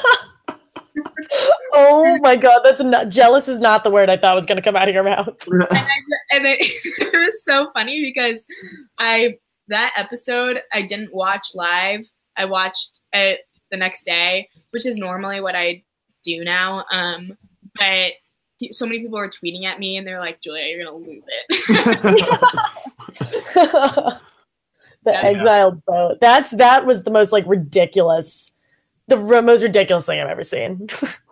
Oh my god, that's not jealous is not the word I thought was gonna come out of your mouth. and I, and it, it was so funny because I that episode I didn't watch live. I watched it the next day, which is normally what I do now. Um, but so many people were tweeting at me, and they're like, "Julia, you're gonna lose it." The Yeah. exiled boat. That's that was the most like ridiculous, the r- most ridiculous thing I've ever seen.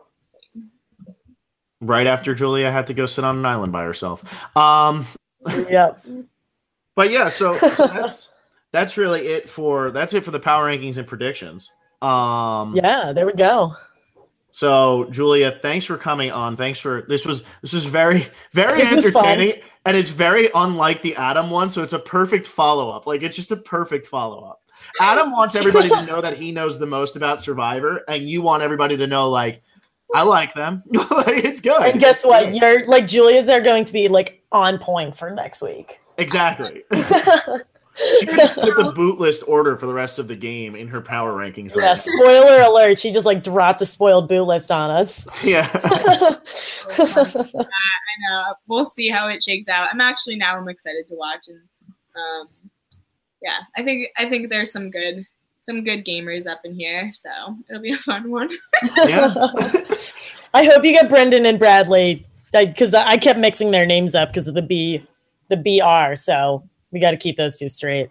Right after Julia had to go sit on an island by herself. Um, Yep. but yeah, so, so that's that's really it for that's it for the power rankings and predictions. Um, Yeah, there we go. So Julia, thanks for coming on. Thanks for this was this was very very This was fun. entertaining, and it's very unlike the Adam one. So it's a perfect follow up. Like it's just a perfect follow up. Adam wants everybody to know that he knows the most about Survivor, and you want everybody to know like I like them. Like, it's good. And guess It's what? good. You're like Julia's are going to be like on point for next week. Exactly. She could just put the boot list order for the rest of the game in her power rankings. Yeah, Right spoiler alert. She just like dropped a spoiled boot list on us. now. Yeah. I know. We'll see how it shakes out. I'm actually now I'm excited to watch, and um, yeah, I think I think there's some good some good gamers up in here, so it'll be a fun one. Yeah. I hope you get Brendan and Bradley because I kept mixing their names up because of the B, the B R. So we got to keep those two straight.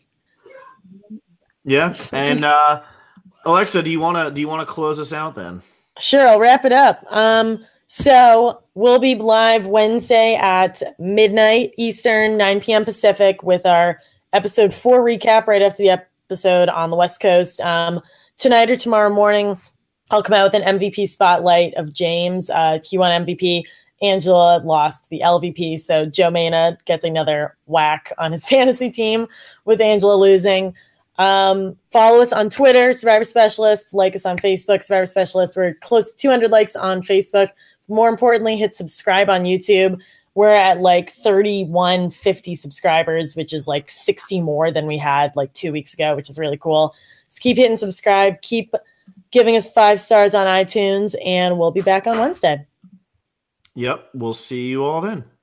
Yeah. And uh, Alexa, do you want to do you want to close us out then? Sure, I'll wrap it up. Um, so we'll be live Wednesday at midnight Eastern, nine p.m. Pacific with our episode four recap right after the episode on the West Coast. Um, tonight or tomorrow morning, I'll come out with an M V P spotlight of James. Uh, he won M V P. Angela lost the L V P. So Joe Maynard gets another whack on his fantasy team with Angela losing. Um, follow us on Twitter, Survivor Specialist. Like us on Facebook, Survivor Specialist. We're close to two hundred likes on Facebook. More importantly, hit subscribe on YouTube. We're at like thirty-one fifty subscribers, which is like sixty more than we had like two weeks ago, which is really cool. So keep hitting subscribe. Keep giving us five stars on iTunes, and we'll be back on Wednesday. Yep. We'll see you all then.